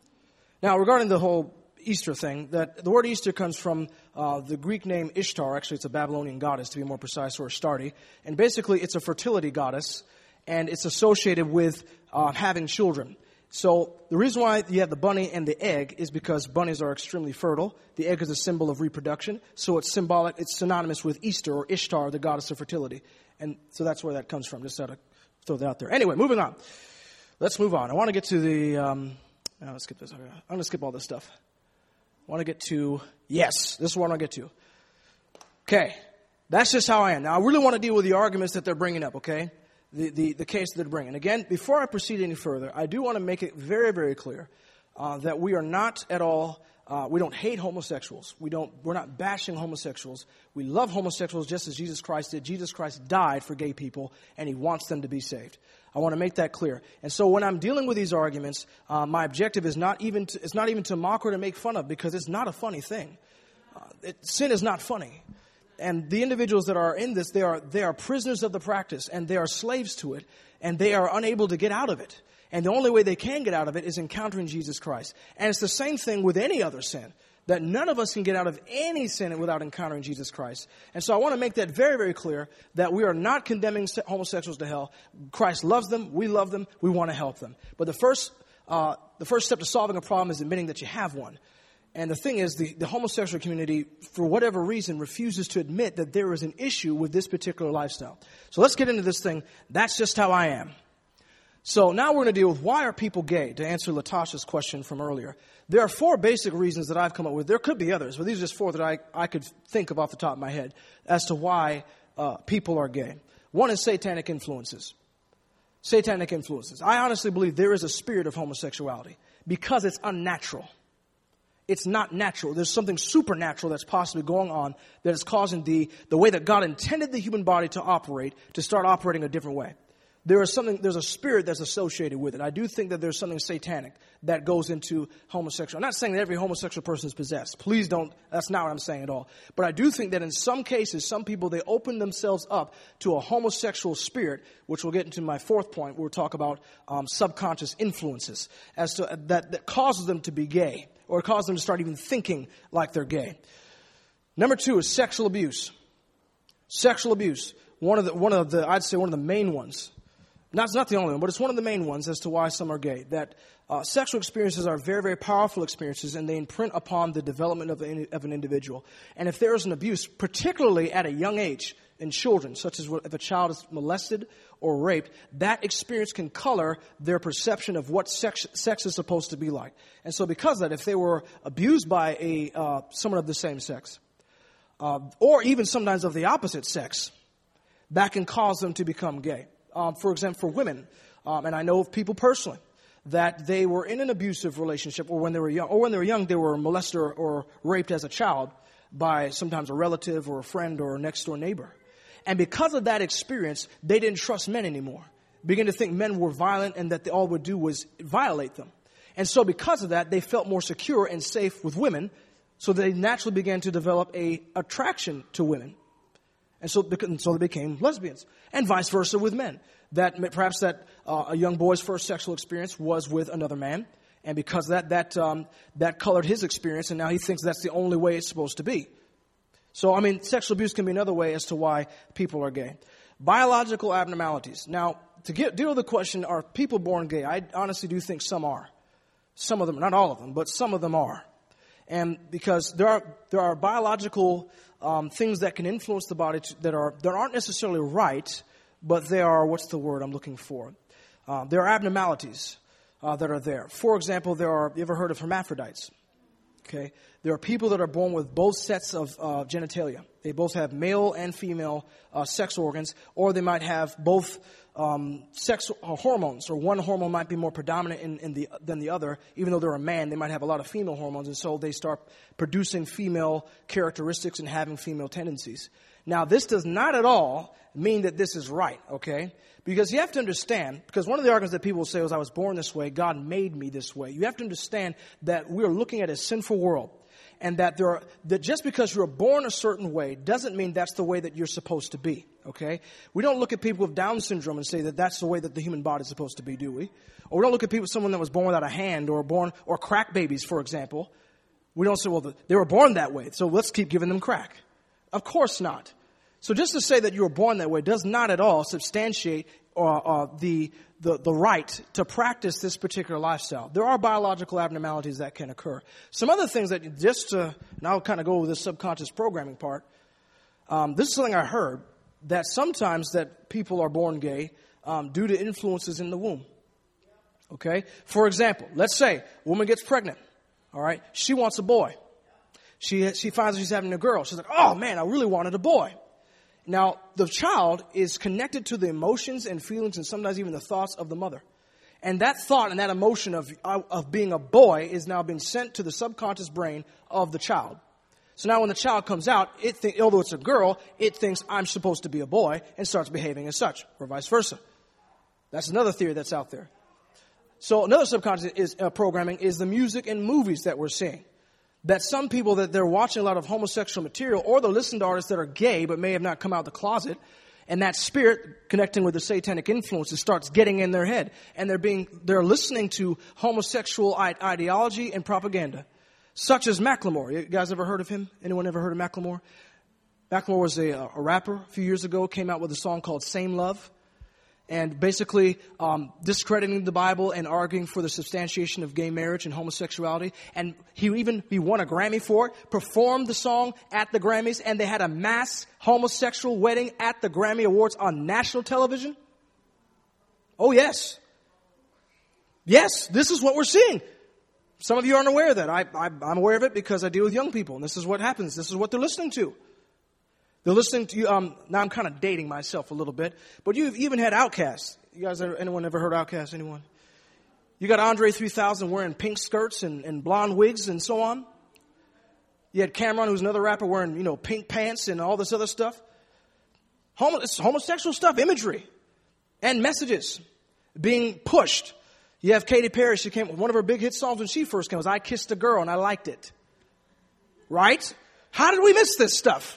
Now, regarding the whole Easter thing, that the word Easter comes from uh, the Greek name Ishtar. Actually, it's a Babylonian goddess, to be more precise, or Astarte. And basically, it's a fertility goddess, and it's associated with uh, having children. So the reason why you have the bunny and the egg is because bunnies are extremely fertile. The egg is a symbol of reproduction. So it's symbolic, it's synonymous with Easter or Ishtar, the goddess of fertility. And so that's where that comes from. Just to throw that out there. Anyway, moving on. Let's move on. I want to get to the, um, oh, let's skip this. I'm going to skip all this stuff. I want to get to, yes, this is what I want to get to. Okay. That's just how I am. Now, I really want to deal with the arguments that they're bringing up, okay? The, the, the case that they're bringing. Again, before I proceed any further, I do want to make it very, very clear uh, that we are not at all, uh, we don't hate homosexuals. We don't, we're not bashing homosexuals. We love homosexuals just as Jesus Christ did. Jesus Christ died for gay people, and he wants them to be saved. I want to make that clear. And so when I'm dealing with these arguments, uh, my objective is not even to, it's not even to mock or to make fun of, because it's not a funny thing. Uh, it, sin is not funny. And the individuals that are in this, they are they are prisoners of the practice, and they are slaves to it, and they are unable to get out of it. And the only way they can get out of it is encountering Jesus Christ. And it's the same thing with any other sin, that none of us can get out of any sin without encountering Jesus Christ. And so I want to make that very, very clear, that we are not condemning homosexuals to hell. Christ loves them. We love them. We want to help them. But the first, uh, the first step to solving a problem is admitting that you have one. And the thing is, the, the homosexual community, for whatever reason, refuses to admit that there is an issue with this particular lifestyle. So let's get into this thing. That's just how I am. So now we're going to deal with, why are people gay? To answer Latasha's question from earlier. There are four basic reasons that I've come up with. There could be others, but these are just four that I, I could think of off the top of my head as to why uh, people are gay. One is satanic influences. Satanic influences. I honestly believe there is a spirit of homosexuality because it's unnatural. It's not natural. There's something supernatural that's possibly going on that is causing the, the way that God intended the human body to operate to start operating a different way. There is something, there's a spirit that's associated with it. I do think that there's something satanic that goes into homosexual. I'm not saying that every homosexual person is possessed. Please don't, that's not what I'm saying at all. But I do think that in some cases, some people, they open themselves up to a homosexual spirit, which we'll get into my fourth point, where we'll talk about um, subconscious influences as to that, that causes them to be gay, or causes them to start even thinking like they're gay. Number two is sexual abuse. Sexual abuse. One of the, one of the, I'd say one of the main ones. Not, it's not the only one, but it's one of the main ones as to why some are gay. That uh, sexual experiences are very, very powerful experiences, and they imprint upon the development of, the, of an individual. And if there is an abuse, particularly at a young age in children, such as if a child is molested or raped, that experience can color their perception of what sex, sex is supposed to be like. And so because of that, if they were abused by a uh, someone of the same sex, uh, or even sometimes of the opposite sex, that can cause them to become gay. Um, for example, for women, um, and I know of people personally, that they were in an abusive relationship, or when they were young, or when they were young, they were molested or, or raped as a child by sometimes a relative or a friend or a next door neighbor. And because of that experience, they didn't trust men anymore. Began to think men were violent and that they all would do was violate them. And so because of that, they felt more secure and safe with women. So they naturally began to develop a attraction to women. And so, and so they became lesbians, and vice versa with men. That perhaps that uh, a young boy's first sexual experience was with another man, and because of that that um, that colored his experience, and now he thinks that's the only way it's supposed to be. So, I mean, sexual abuse can be another way as to why people are gay. Biological abnormalities. Now, to get, deal with the question, are people born gay? I honestly do think some are. Some of them, not all of them, but some of them are. And because there are there are biological um, things that can influence the body to, that are that aren't necessarily right, but they are, what's the word I'm looking for? Uh, there are abnormalities. uh, that are there. For example, there are, you ever heard of hermaphrodites? Okay. There are people that are born with both sets of uh, genitalia. They both have male and female uh, sex organs, or they might have both um, sex uh, hormones, or one hormone might be more predominant in, in the, than the other. Even though they're a man, they might have a lot of female hormones, and so they start producing female characteristics and having female tendencies. Now, this does not at all mean that this is right, okay? Because you have to understand, because one of the arguments that people say is, I was born this way, God made me this way. You have to understand that we're looking at a sinful world, and that there are, that just because you're born a certain way doesn't mean that's the way that you're supposed to be, okay? We don't look at people with Down syndrome and say that that's the way that the human body is supposed to be, do we? Or we don't look at people, someone that was born without a hand, or born, or crack babies, for example. We don't say, well, they were born that way, so let's keep giving them crack. Of course not. So just to say that you were born that way does not at all substantiate uh, uh, the, the the right to practice this particular lifestyle. There are biological abnormalities that can occur. Some other things that just to, and I'll kind of go with the subconscious programming part. Um, this is something I heard, that sometimes that people are born gay um, due to influences in the womb. Okay? For example, let's say a woman gets pregnant. All right? She wants a boy. She she finds she's having a girl. She's like, oh man, I really wanted a boy. Now, the child is connected to the emotions and feelings and sometimes even the thoughts of the mother. And that thought and that emotion of of being a boy is now being sent to the subconscious brain of the child. So now when the child comes out, it think, although it's a girl, it thinks I'm supposed to be a boy and starts behaving as such, or vice versa. That's another theory that's out there. So another subconscious is, uh, programming is the music and movies that we're seeing. That some people, that they're watching a lot of homosexual material, or they're listening to artists that are gay but may have not come out of the closet, and that spirit connecting with the satanic influences starts getting in their head, and they're being they're listening to homosexual ideology and propaganda, such as Macklemore. You guys ever heard of him? Anyone ever heard of Macklemore? Macklemore was a, a rapper a few years ago. Came out with a song called "Same Love." And basically um, discrediting the Bible and arguing for the substantiation of gay marriage and homosexuality. And he even he won a Grammy for it, performed the song at the Grammys, and they had a mass homosexual wedding at the Grammy Awards on national television. Oh, yes. Yes, this is what we're seeing. Some of you aren't aware of that. I, I, I'm aware of it because I deal with young people, and this is what happens. This is what they're listening to. They're listening to you. Um, now I'm kind of dating myself a little bit, but you've even had Outkast. You guys, ever, anyone ever heard Outkast? Anyone? You got Andre three thousand wearing pink skirts and, and blonde wigs and so on. You had Cameron, who's another rapper, wearing, you know, pink pants and all this other stuff. Homo, it's homosexual stuff, imagery, and messages being pushed. You have Katy Perry. She came. One of her big hit songs when she first came was "I Kissed a Girl" and I liked it. Right? How did we miss this stuff?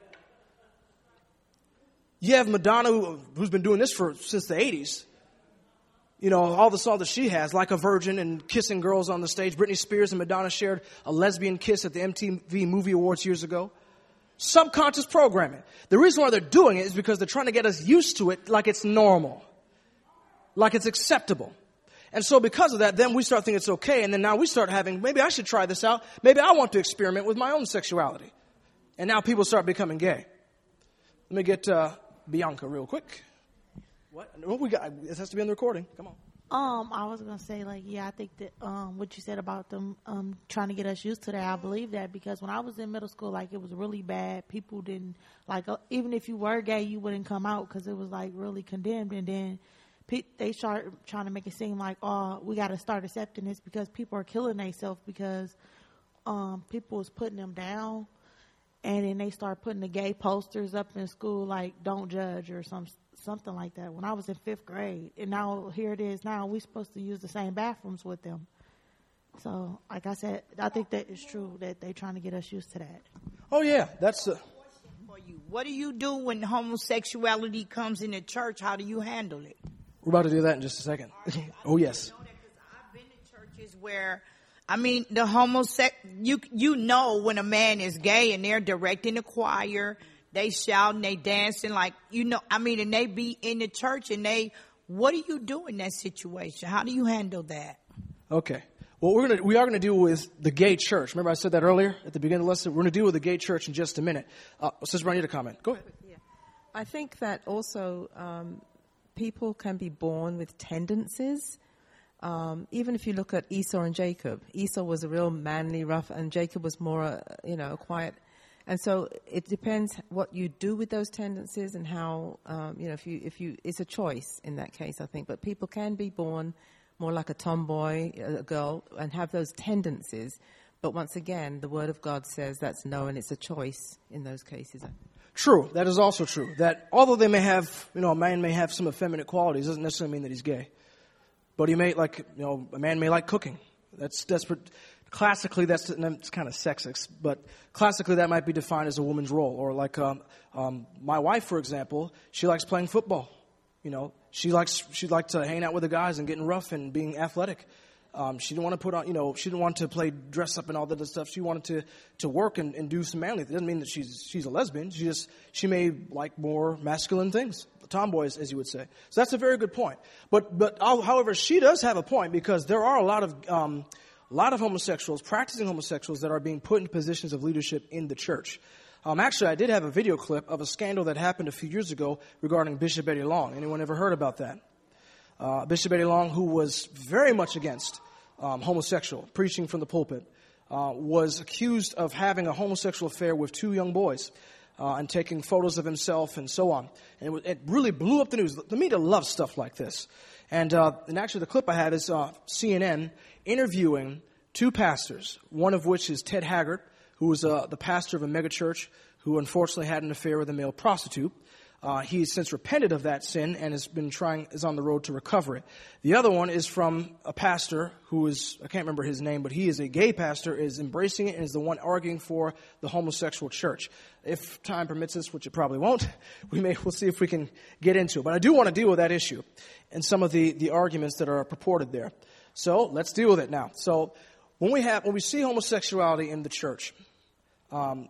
You have Madonna, who, who's been doing this for since the eighties. You know, all the songs that she has, like a virgin and kissing girls on the stage. Britney Spears and Madonna shared a lesbian kiss at the M T V Movie Awards years ago. Subconscious programming. The reason why they're doing it is because they're trying to get us used to it like it's normal. Like it's acceptable. And so because of that, then we start thinking it's okay. And then now we start having, maybe I should try this out. Maybe I want to experiment with my own sexuality. And now people start becoming gay. Let me get uh, Bianca real quick. What? What we got? This has to be on the recording. Come on.
Um, I was gonna say, like, yeah, I think that um, what you said about them um trying to get us used to that, I believe that, because when I was in middle school, like, it was really bad. People didn't like, uh, even if you were gay, you wouldn't come out because it was like really condemned. And then pe- they started trying to make it seem like, oh, we got to start accepting this because people are killing themselves because um people was putting them down. And then they start putting the gay posters up in school, like "Don't judge" or some something like that. When I was in fifth grade, and now here it is. Now we're supposed to use the same bathrooms with them. So, like I said, I think that it's true that they're trying to get us used to that.
Oh yeah, that's. Uh...
For you, what do you do when homosexuality comes in the church? How do you handle it?
We're about to do that in just a second. Oh yes.
I know that 'cause I've been in churches where. I mean, the homosex, you you know when a man is gay and they're directing the choir, they shouting, they dancing, like, you know, I mean, and they be in the church and they, what do you do in that situation? How do you handle that?
Okay. Well, we're gonna we are gonna deal with the gay church. Remember I said that earlier at the beginning of the lesson? We're gonna deal with the gay church in just a minute. Uh, Sister Brown, you had a comment. Go ahead.
Yeah. I think that also um, people can be born with tendencies. um, even if you look at Esau and Jacob, Esau was a real manly, rough, and Jacob was more, uh, you know, quiet. And so it depends what you do with those tendencies and how, um, you know, if you, if you, it's a choice in that case, I think. But people can be born more like a tomboy, a girl, and have those tendencies. But once again, the Word of God says that's no, and it's a choice in those cases.
True. That is also true. That although they may have, you know, a man may have some effeminate qualities, doesn't necessarily mean that he's gay. But he may like, you know, a man may like cooking. That's that's classically that's it's kind of sexist, but classically that might be defined as a woman's role. Or like um, um, my wife, for example, she likes playing football. You know, she likes she liked to hang out with the guys and getting rough and being athletic. Um, she didn't want to put on, you know, she didn't want to play dress up and all that other stuff. She wanted to, to work and, and do some manly. It doesn't mean that she's she's a lesbian. She just she may like more masculine things, tomboys, as you would say. So that's a very good point. But but however, she does have a point because there are a lot of um, a lot of homosexuals, practicing homosexuals, that are being put in positions of leadership in the church. Um, actually, I did have a video clip of a scandal that happened a few years ago regarding Bishop Eddie Long. Anyone ever heard about that? Uh, Bishop Eddie Long, who was very much against um, homosexual, preaching from the pulpit, uh, was accused of having a homosexual affair with two young boys uh, and taking photos of himself and so on. And it, was, it really blew up the news. The media loves stuff like this. And, uh, and actually the clip I had is uh, C N N interviewing two pastors, one of which is Ted Haggard, who was uh, the pastor of a megachurch who unfortunately had an affair with a male prostitute. Uh, he has since repented of that sin and has been trying, is on the road to recover it. The other one is from a pastor who is, I can't remember his name, but he is a gay pastor, is embracing it, and is the one arguing for the homosexual church. If time permits us, which it probably won't, we may, we'll see if we can get into it. But I do want to deal with that issue and some of the, the arguments that are purported there. So let's deal with it now. So when we have, when we see homosexuality in the church, um,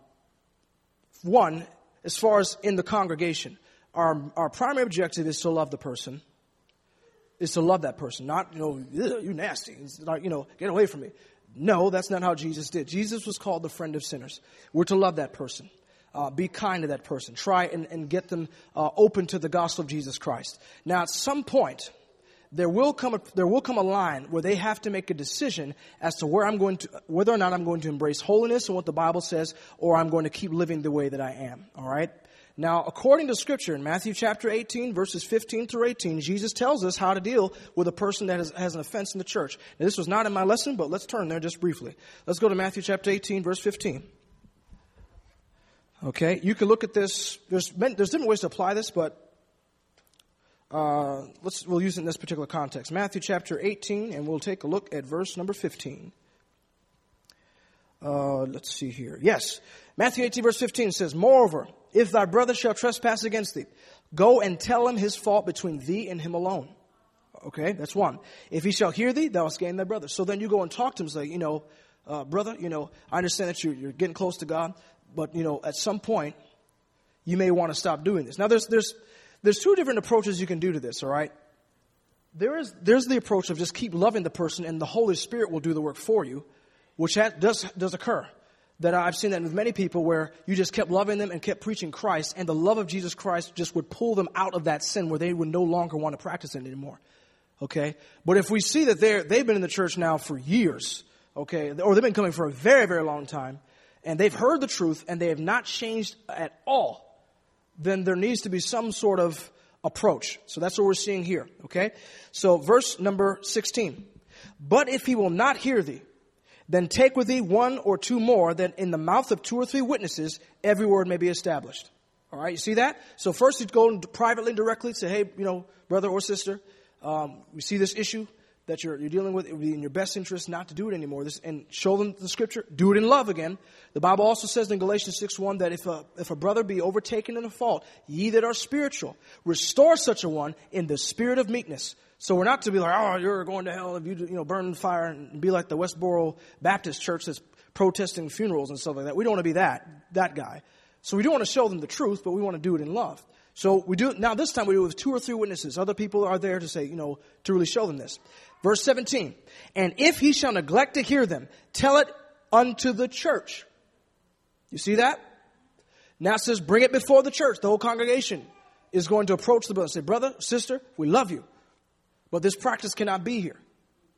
one, as far as in the congregation, Our our primary objective is to love the person, is to love that person, not, you know, you nasty, it's not, you know, get away from me. No, that's not how Jesus did. Jesus was called the friend of sinners. We're to love that person, uh, be kind to that person, try and, and get them uh, open to the gospel of Jesus Christ. Now, at some point, there will come a, there will come a line where they have to make a decision as to where I'm going to, whether or not I'm going to embrace holiness and what the Bible says, or I'm going to keep living the way that I am. All right. Now, according to Scripture, in Matthew chapter eighteen, verses fifteen through eighteen, Jesus tells us how to deal with a person that has, has an offense in the church. Now, this was not in my lesson, but let's turn there just briefly. Let's go to Matthew chapter eighteen, verse fifteen. Okay, you can look at this. There's there's different ways to apply this, but uh, let's we'll use it in this particular context. Matthew chapter eighteen, and we'll take a look at verse number fifteen. Uh, let's see here. Yes, Matthew eighteen, verse fifteen says, "Moreover, if thy brother shall trespass against thee, go and tell him his fault between thee and him alone." Okay, that's one. "If he shall hear thee, thou hast gained thy brother." So then you go and talk to him and say, you know, uh, brother, you know, I understand that you're, you're getting close to God, but, you know, at some point, you may want to stop doing this. Now, there's there's there's two different approaches you can do to this, all right? There is There's the approach of just keep loving the person and the Holy Spirit will do the work for you, which has, does does occur. That I've seen that with many people where you just kept loving them and kept preaching Christ, and the love of Jesus Christ just would pull them out of that sin where they would no longer want to practice it anymore. Okay? But if we see that they're, they've been in the church now for years, okay, or they've been coming for a very, very long time, and they've heard the truth and they have not changed at all, then there needs to be some sort of approach. So that's what we're seeing here. Okay? So verse number sixteen. "But if he will not hear thee, then take with thee one or two more, that in the mouth of two or three witnesses every word may be established." All right, you see that? So first you go privately and directly say, "Hey, you know, brother or sister, um, we see this issue that you're, you're dealing with. It would be in your best interest not to do it anymore." This, and show them the Scripture. Do it in love again. The Bible also says in Galatians six one that if a, if a brother be overtaken in a fault, ye that are spiritual, restore such a one in the spirit of meekness. So we're not to be like, "Oh, you're going to hell if you, you know, burn in fire," and be like the Westboro Baptist Church that's protesting funerals and stuff like that. We don't want to be that, that guy. So we do want to show them the truth, but we want to do it in love. So we do it, now this time we do it with two or three witnesses. Other people are there to say, you know, to really show them this. Verse seventeen, "And if he shall neglect to hear them, tell it unto the church." You see that? Now it says, bring it before the church. The whole congregation is going to approach the brother and say, "Brother, sister, we love you, but this practice cannot be here.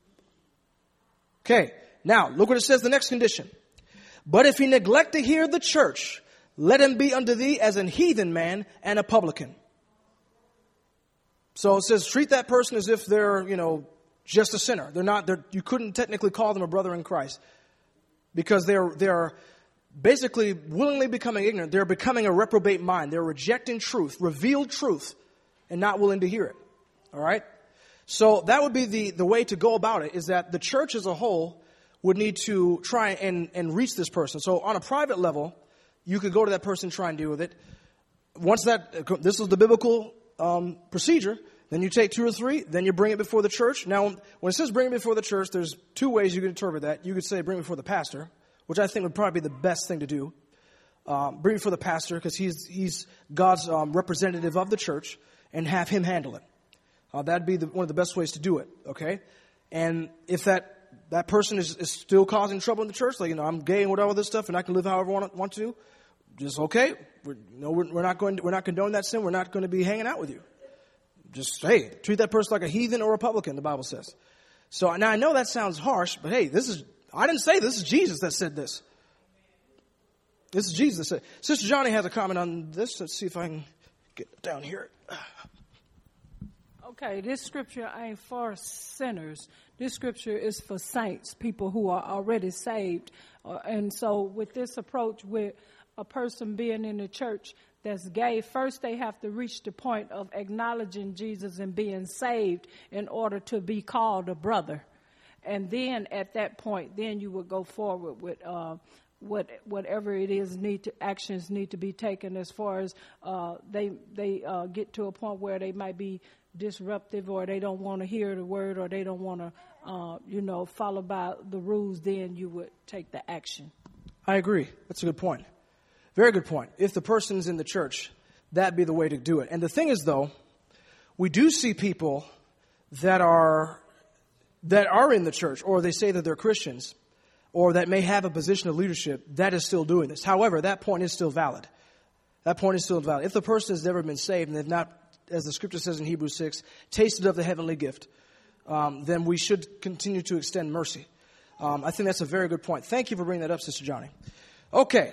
Okay, now look what it says, the next condition. But if he neglect to hear the church, let him be unto thee as an heathen man and a publican. So it says, treat that person as if they're, you know, just a sinner. They're not, they're, you couldn't technically call them a brother in Christ because they're, they're basically willingly becoming ignorant. They're becoming a reprobate mind. They're rejecting truth, revealed truth, and not willing to hear it. All right? So that would be the, the way to go about it, is that the church as a whole would need to try and, and reach this person. So on a private level, you could go to that person and try and deal with it. Once that, this is the biblical um, procedure, then you take two or three, then you bring it before the church. Now, when it says bring it before the church, there's two ways you can interpret that. You could say bring it before the pastor, which I think would probably be the best thing to do. Um, bring it before the pastor because he's, he's God's um, representative of the church, and have him handle it. Uh, that'd be the, one of the best ways to do it, okay? And if that that person is, is still causing trouble in the church, like, you know, I'm gay and whatever this stuff, and I can live however I want, want to, just okay. We're, you know, we're, we're not going to, we're not condoning that sin. We're not going to be hanging out with you. Just, hey, treat that person like a heathen or a publican, the Bible says. So now I know that sounds harsh, but hey, this is, I didn't say this. This is Jesus that said this. This is Jesus that said. Sister Johnny has a comment on this. Let's see if I can get down here.
Okay, this scripture ain't for sinners. This scripture is for saints, people who are already saved. Uh, and so with this approach, with a person being in the church that's gay, first they have to reach the point of acknowledging Jesus and being saved in order to be called a brother. And then at that point, then you would go forward with uh, what whatever it is need to actions need to be taken as far as uh, they they uh, get to a point where they might be disruptive, or they don't want to hear the word, or they don't want to, uh, you know, follow by the rules. Then you would take the action.
I agree. That's a good point. Very good point. If the person's in the church, that'd be the way to do it. And the thing is, though, we do see people that are that are in the church, or they say that they're Christians, or that may have a position of leadership, that is still doing this. However, that point is still valid. That point is still valid. If the person has never been saved and they've not, as the scripture says in Hebrews six, tasted of the heavenly gift, um, then we should continue to extend mercy. Um, I think that's a very good point. Thank you for bringing that up, Sister Johnny. Okay,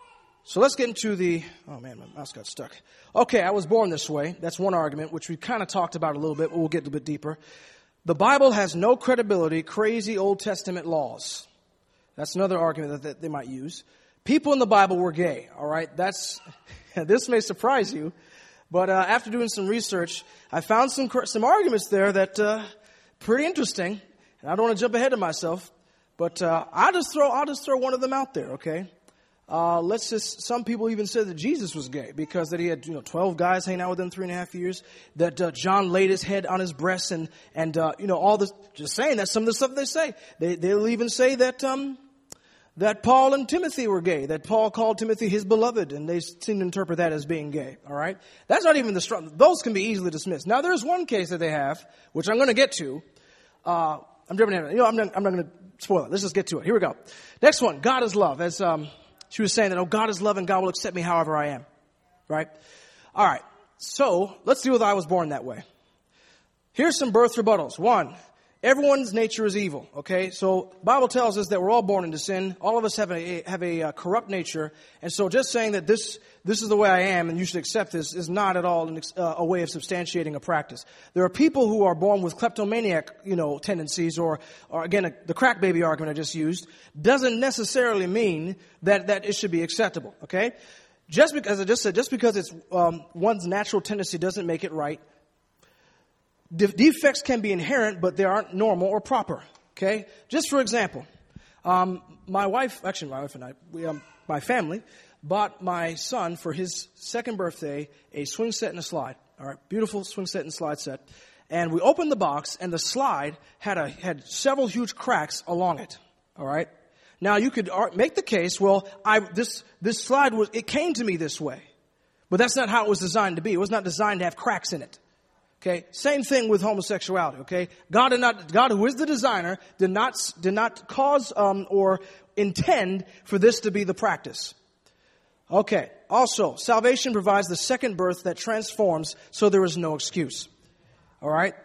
so let's get into the, oh man, my mouse got stuck. Okay, I was born this way. That's one argument, which we kind of talked about a little bit, but we'll get a little bit deeper. The Bible has no credibility, crazy Old Testament laws. That's another argument that, that they might use. People in the Bible were gay, all right? That's, this may surprise you, but uh, after doing some research, I found some some arguments there that uh, pretty interesting. And I don't want to jump ahead of myself, but uh, I'll just throw I'll just throw one of them out there, okay? Uh, let's just. Some people even said that Jesus was gay because that he had, you know, twelve guys hanging out with him three and a half years. That uh, John laid his head on his breast, and and uh, you know, all this. Just saying, that's some of the stuff they say. They they'll even say that um that Paul and Timothy were gay. That Paul called Timothy his beloved, and they seem to interpret that as being gay. All right, that's not even the strong. Those can be easily dismissed. Now there's one case that they have, which I'm going to get to. Uh, I'm jumping ahead. You know, I'm not. I'm not going to spoil it. Let's just get to it. Here we go. Next one. God is love. As um. She was saying that, oh, God is love and God will accept me however I am. Right? All right. So let's deal with I was born that way. Here's some birth rebuttals. One, everyone's nature is evil. Okay? So the Bible tells us that we're all born into sin. All of us have a, have a uh, corrupt nature. And so just saying that this, this is the way I am and you should accept this is not at all an, uh, a way of substantiating a practice. There are people who are born with kleptomaniac, you know, tendencies, or, or again, a, the crack baby argument I just used doesn't necessarily mean that, that it should be acceptable. Okay? Just because, as I just said, just because it's, um, one's natural tendency doesn't make it right. De- defects can be inherent, but they aren't normal or proper. Okay? Just for example, um, my wife, actually my wife and I, we, um, my family, bought my son for his second birthday a swing set and a slide. All right, beautiful swing set and slide set. And we opened the box, and the slide had a had several huge cracks along it. All right. Now you could make the case, well, I this this slide was it came to me this way, but that's not how it was designed to be. It was not designed to have cracks in it. Okay. Same thing with homosexuality. Okay. God did not God, who is the designer, did not did not cause um, or intend for this to be the practice. Okay. Also, salvation provides the second birth that transforms, so there is no excuse. All right.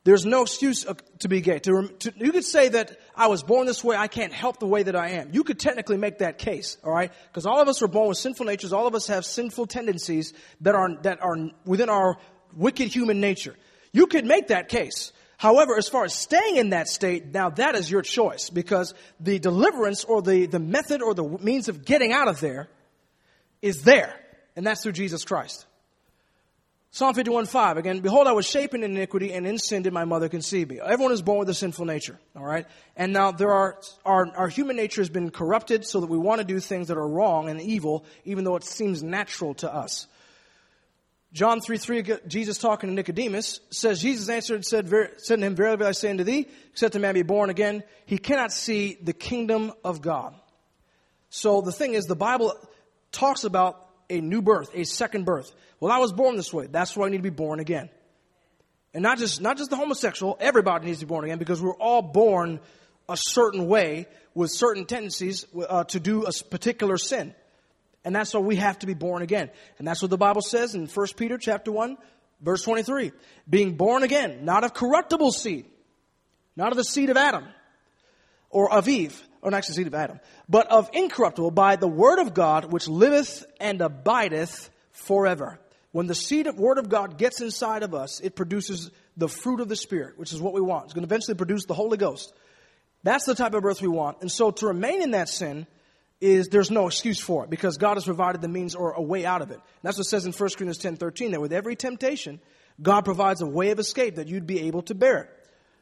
There's no excuse to be gay. To, to, you could say that I was born this way, I can't help the way that I am. You could technically make that case, all right? Because all of us are born with sinful natures. All of us have sinful tendencies that are that are within our wicked human nature. You could make that case. However, as far as staying in that state, now that is your choice, because the deliverance or the, the method or the means of getting out of there is there, and that's through Jesus Christ. Psalm fifty-one five, again, behold, I was shapen in iniquity, and in sin did my mother conceive me. Everyone is born with a sinful nature, all right? And now there are, our, our human nature has been corrupted so that we want to do things that are wrong and evil, even though it seems natural to us. John three three, Jesus talking to Nicodemus, says, Jesus answered and said, said to him, verily, verily, I say unto thee, except a man be born again, he cannot see the kingdom of God. So the thing is, the Bible talks about a new birth, a second birth. Well, I was born this way. That's why I need to be born again. And not just not just the homosexual. Everybody needs to be born again, because we're all born a certain way with certain tendencies uh, to do a particular sin. And that's why we have to be born again. And that's what the Bible says in First Peter chapter one, verse twenty-three. Being born again, not of corruptible seed, not of the seed of Adam or of Eve, or not the seed of Adam, but of incorruptible, by the word of God, which liveth and abideth forever. When the seed of word of God gets inside of us, it produces the fruit of the Spirit, which is what we want. It's going to eventually produce the Holy Ghost. That's the type of birth we want. And so to remain in that sin is, there's no excuse for it, because God has provided the means or a way out of it. And that's what it says in First Corinthians ten thirteen, that with every temptation, God provides a way of escape that you'd be able to bear it.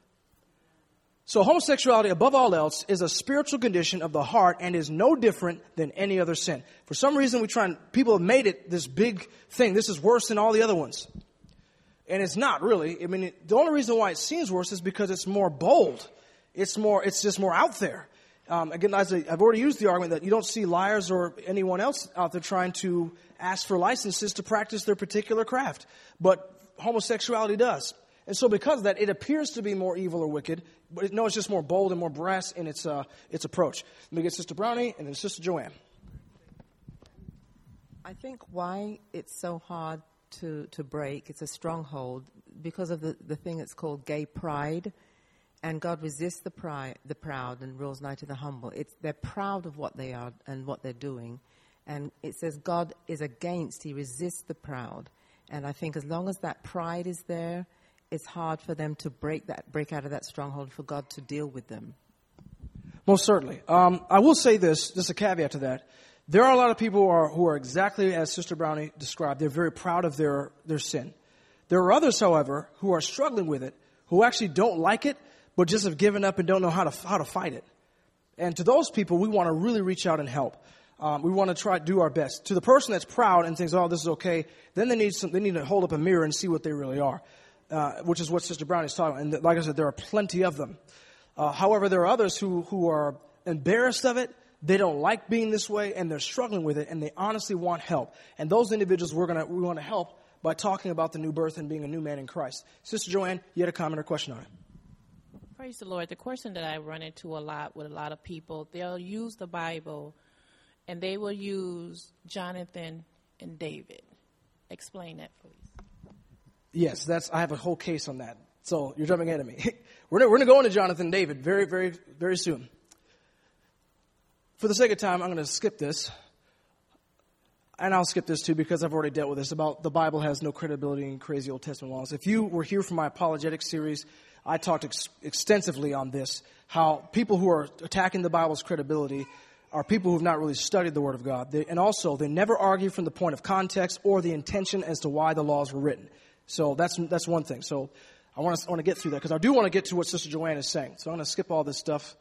So homosexuality, above all else, is a spiritual condition of the heart and is no different than any other sin. For some reason, we try and, people have made it this big thing. This is worse than all the other ones. And it's not really. I mean, it, the only reason why it seems worse is because it's more bold. It's more, it's just more out there. Um, again, as I, I've already used the argument that you don't see liars or anyone else out there trying to ask for licenses to practice their particular craft. But homosexuality does. And so because of that, it appears to be more evil or wicked, but it, no, it's just more bold and more brass in its uh, its approach. Let me get Sister Brownie and then Sister Joanne.
I think why it's so hard to, to break, it's a stronghold, because of the, the thing that's called gay pride. And God resists the pride, the proud, and rules nigh to the humble. It's, they're proud of what they are and what they're doing. And it says God is against, he resists the proud. And I think as long as that pride is there, it's hard for them to break that, break out of that stronghold, for God to deal with them.
Most certainly. Um, I will say this, just a caveat to that. There are a lot of people who are, who are exactly as Sister Brownie described. They're very proud of their, their sin. There are others, however, who are struggling with it, who actually don't like it, but just have given up and don't know how to how to fight it. And to those people, we want to really reach out and help. Um, we want to try to do our best. To the person that's proud and thinks, oh, this is okay, then they need some, they need to hold up a mirror and see what they really are. Uh, which is what Sister Brownie is talking about. And like I said, there are plenty of them. Uh, however, there are others who, who are embarrassed of it. They don't like being this way, and they're struggling with it, and they honestly want help. And those individuals we're gonna we want to help by talking about the new birth and being a new man in Christ. Sister Joanne, you had a comment or question on it?
Praise the Lord. The question that I run into a lot with a lot of people, they'll use the Bible, and they will use Jonathan and David. Explain that, please.
Yes, that's. I have a whole case on that. So you're jumping ahead of me. we're we're going to go into Jonathan and David very, very, very soon. For the sake of time, I'm going to skip this. And I'll skip this too, because I've already dealt with this about the Bible has no credibility in crazy Old Testament laws. If you were here for my apologetic series, I talked ex- extensively on this, how people who are attacking the Bible's credibility are people who have not really studied the Word of God. They, and also, they never argue from the point of context or the intention as to why the laws were written. So that's that's one thing. So I want to I want to get through that, because I do want to get to what Sister Joanne is saying. So I'm going to skip all this stuff.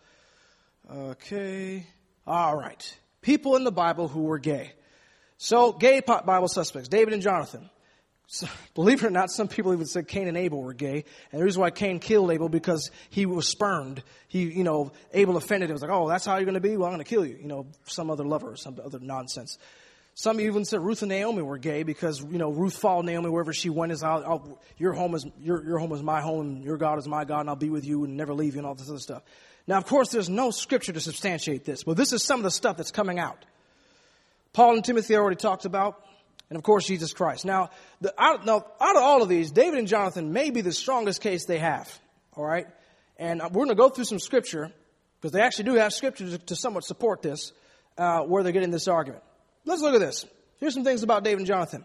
Okay. All right. People in the Bible who were gay. So gay Bible suspects, David and Jonathan. So, believe it or not, some people even said Cain and Abel were gay. And the reason why Cain killed Abel, because he was spurned. He, you know, Abel offended him. It was like, oh, that's how you're going to be? Well, I'm going to kill you. You know, some other lover or some other nonsense. Some even said Ruth and Naomi were gay because, you know, Ruth followed Naomi wherever she went. Is I'll, I'll, your home is your your home is my home, and your God is my God, and I'll be with you and never leave you, and all this other stuff. Now, of course, there's no scripture to substantiate this, but this is some of the stuff that's coming out. Paul and Timothy I already talked about. and of course Jesus Christ. Now, the, out, now, out of all of these, David and Jonathan may be the strongest case they have, all right? And we're going to go through some scripture, because they actually do have scripture to, to somewhat support this, uh, where they're getting this argument. Let's look at this. Here's some things about David and Jonathan.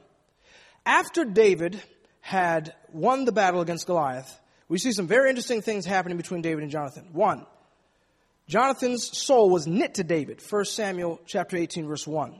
After David had won the battle against Goliath, we see some very interesting things happening between David and Jonathan. One, Jonathan's soul was knit to David, First Samuel chapter eighteen, verse one.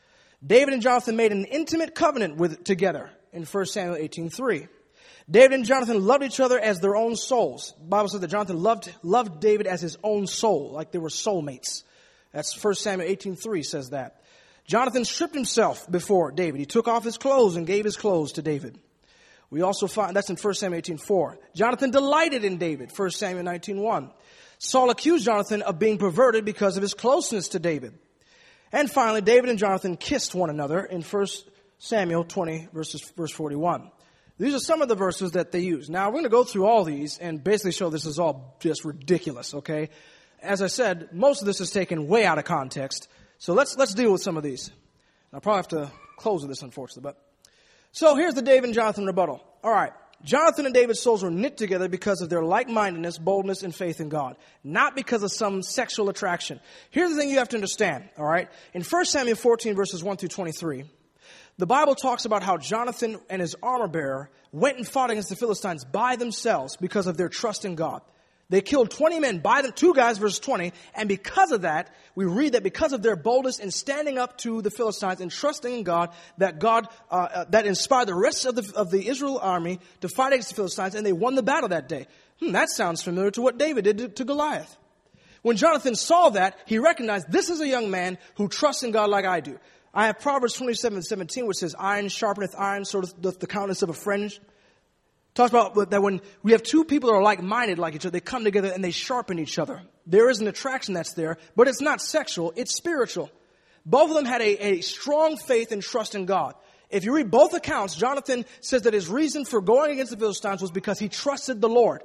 David and Jonathan made an intimate covenant with together in First Samuel eighteen, three. David and Jonathan loved each other as their own souls. The Bible says that Jonathan loved, loved David as his own soul, like they were soulmates. That's First Samuel eighteen, three says that. Jonathan stripped himself before David. He took off his clothes and gave his clothes to David. We also find, that's in First Samuel eighteen, four. Jonathan delighted in David, First Samuel nineteen, one. Saul accused Jonathan of being perverted because of his closeness to David. And finally, David and Jonathan kissed one another in First Samuel twenty, verses, verse forty-one. These are some of the verses that they use. Now, we're going to go through all these and basically show this is all just ridiculous, okay? As I said, most of this is taken way out of context. So let's let's deal with some of these. I'll probably have to close with this, unfortunately. But so here's the David and Jonathan rebuttal. All right. Jonathan and David's souls were knit together because of their like-mindedness, boldness, and faith in God, not because of some sexual attraction. Here's the thing you have to understand, all right? In First Samuel fourteen, verses one through twenty-three, the Bible talks about how Jonathan and his armor-bearer went and fought against the Philistines by themselves because of their trust in God. They killed twenty men by them, two guys, verse twenty, and because of that, we read that because of their boldness in standing up to the Philistines and trusting in God, that God, uh, uh, that inspired the rest of the, of the Israel army to fight against the Philistines, and they won the battle that day. Hmm, that sounds familiar to what David did to, to Goliath. When Jonathan saw that, he recognized this is a young man who trusts in God like I do. I have Proverbs twenty-seven, seventeen, which says, iron sharpeneth iron, sort of the, the countenance of a friend. Talks about that when we have two people that are like-minded like each other, they come together and they sharpen each other. There is an attraction that's there, but it's not sexual, it's spiritual. Both of them had a, a strong faith and trust in God. If you read both accounts, Jonathan says that his reason for going against the Philistines was because he trusted the Lord.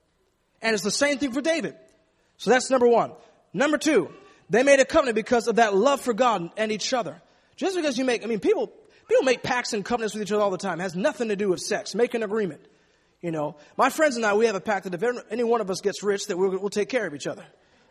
And it's the same thing for David. So that's number one. Number two, they made a covenant because of that love for God and each other. Just because you make, I mean, people... People make pacts and covenants with each other all the time. It has nothing to do with sex. Make an agreement. You know, my friends and I, we have a pact that if any one of us gets rich, that we'll, we'll take care of each other.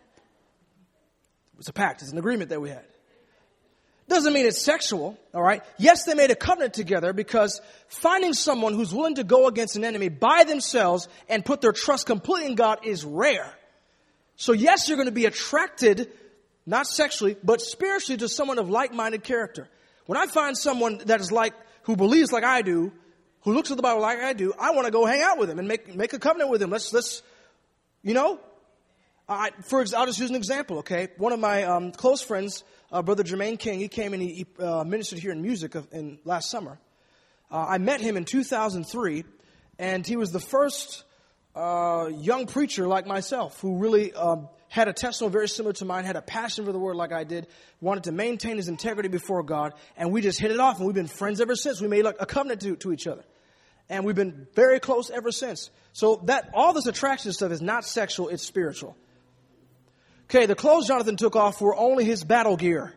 It's a pact. It's an agreement that we had. Doesn't mean it's sexual, all right? Yes, they made a covenant together because finding someone who's willing to go against an enemy by themselves and put their trust completely in God is rare. So yes, you're going to be attracted, not sexually, but spiritually to someone of like-minded character. When I find someone that is like, who believes like I do, who looks at the Bible like I do, I want to go hang out with him and make make a covenant with him. Let's, let's, you know, I, for I'll just use an example, okay? One of my um, close friends, uh, Brother Jermaine King, he came and he, he uh, ministered here in music of, in last summer. Uh, I met him in two thousand three, and he was the first uh, young preacher like myself who really um, had a testimony very similar to mine, had a passion for the word like I did, wanted to maintain his integrity before God, and we just hit it off, and we've been friends ever since. We made like a covenant to, to each other, and we've been very close ever since. So that all this attraction stuff is not sexual, it's spiritual. Okay, the clothes Jonathan took off were only his battle gear.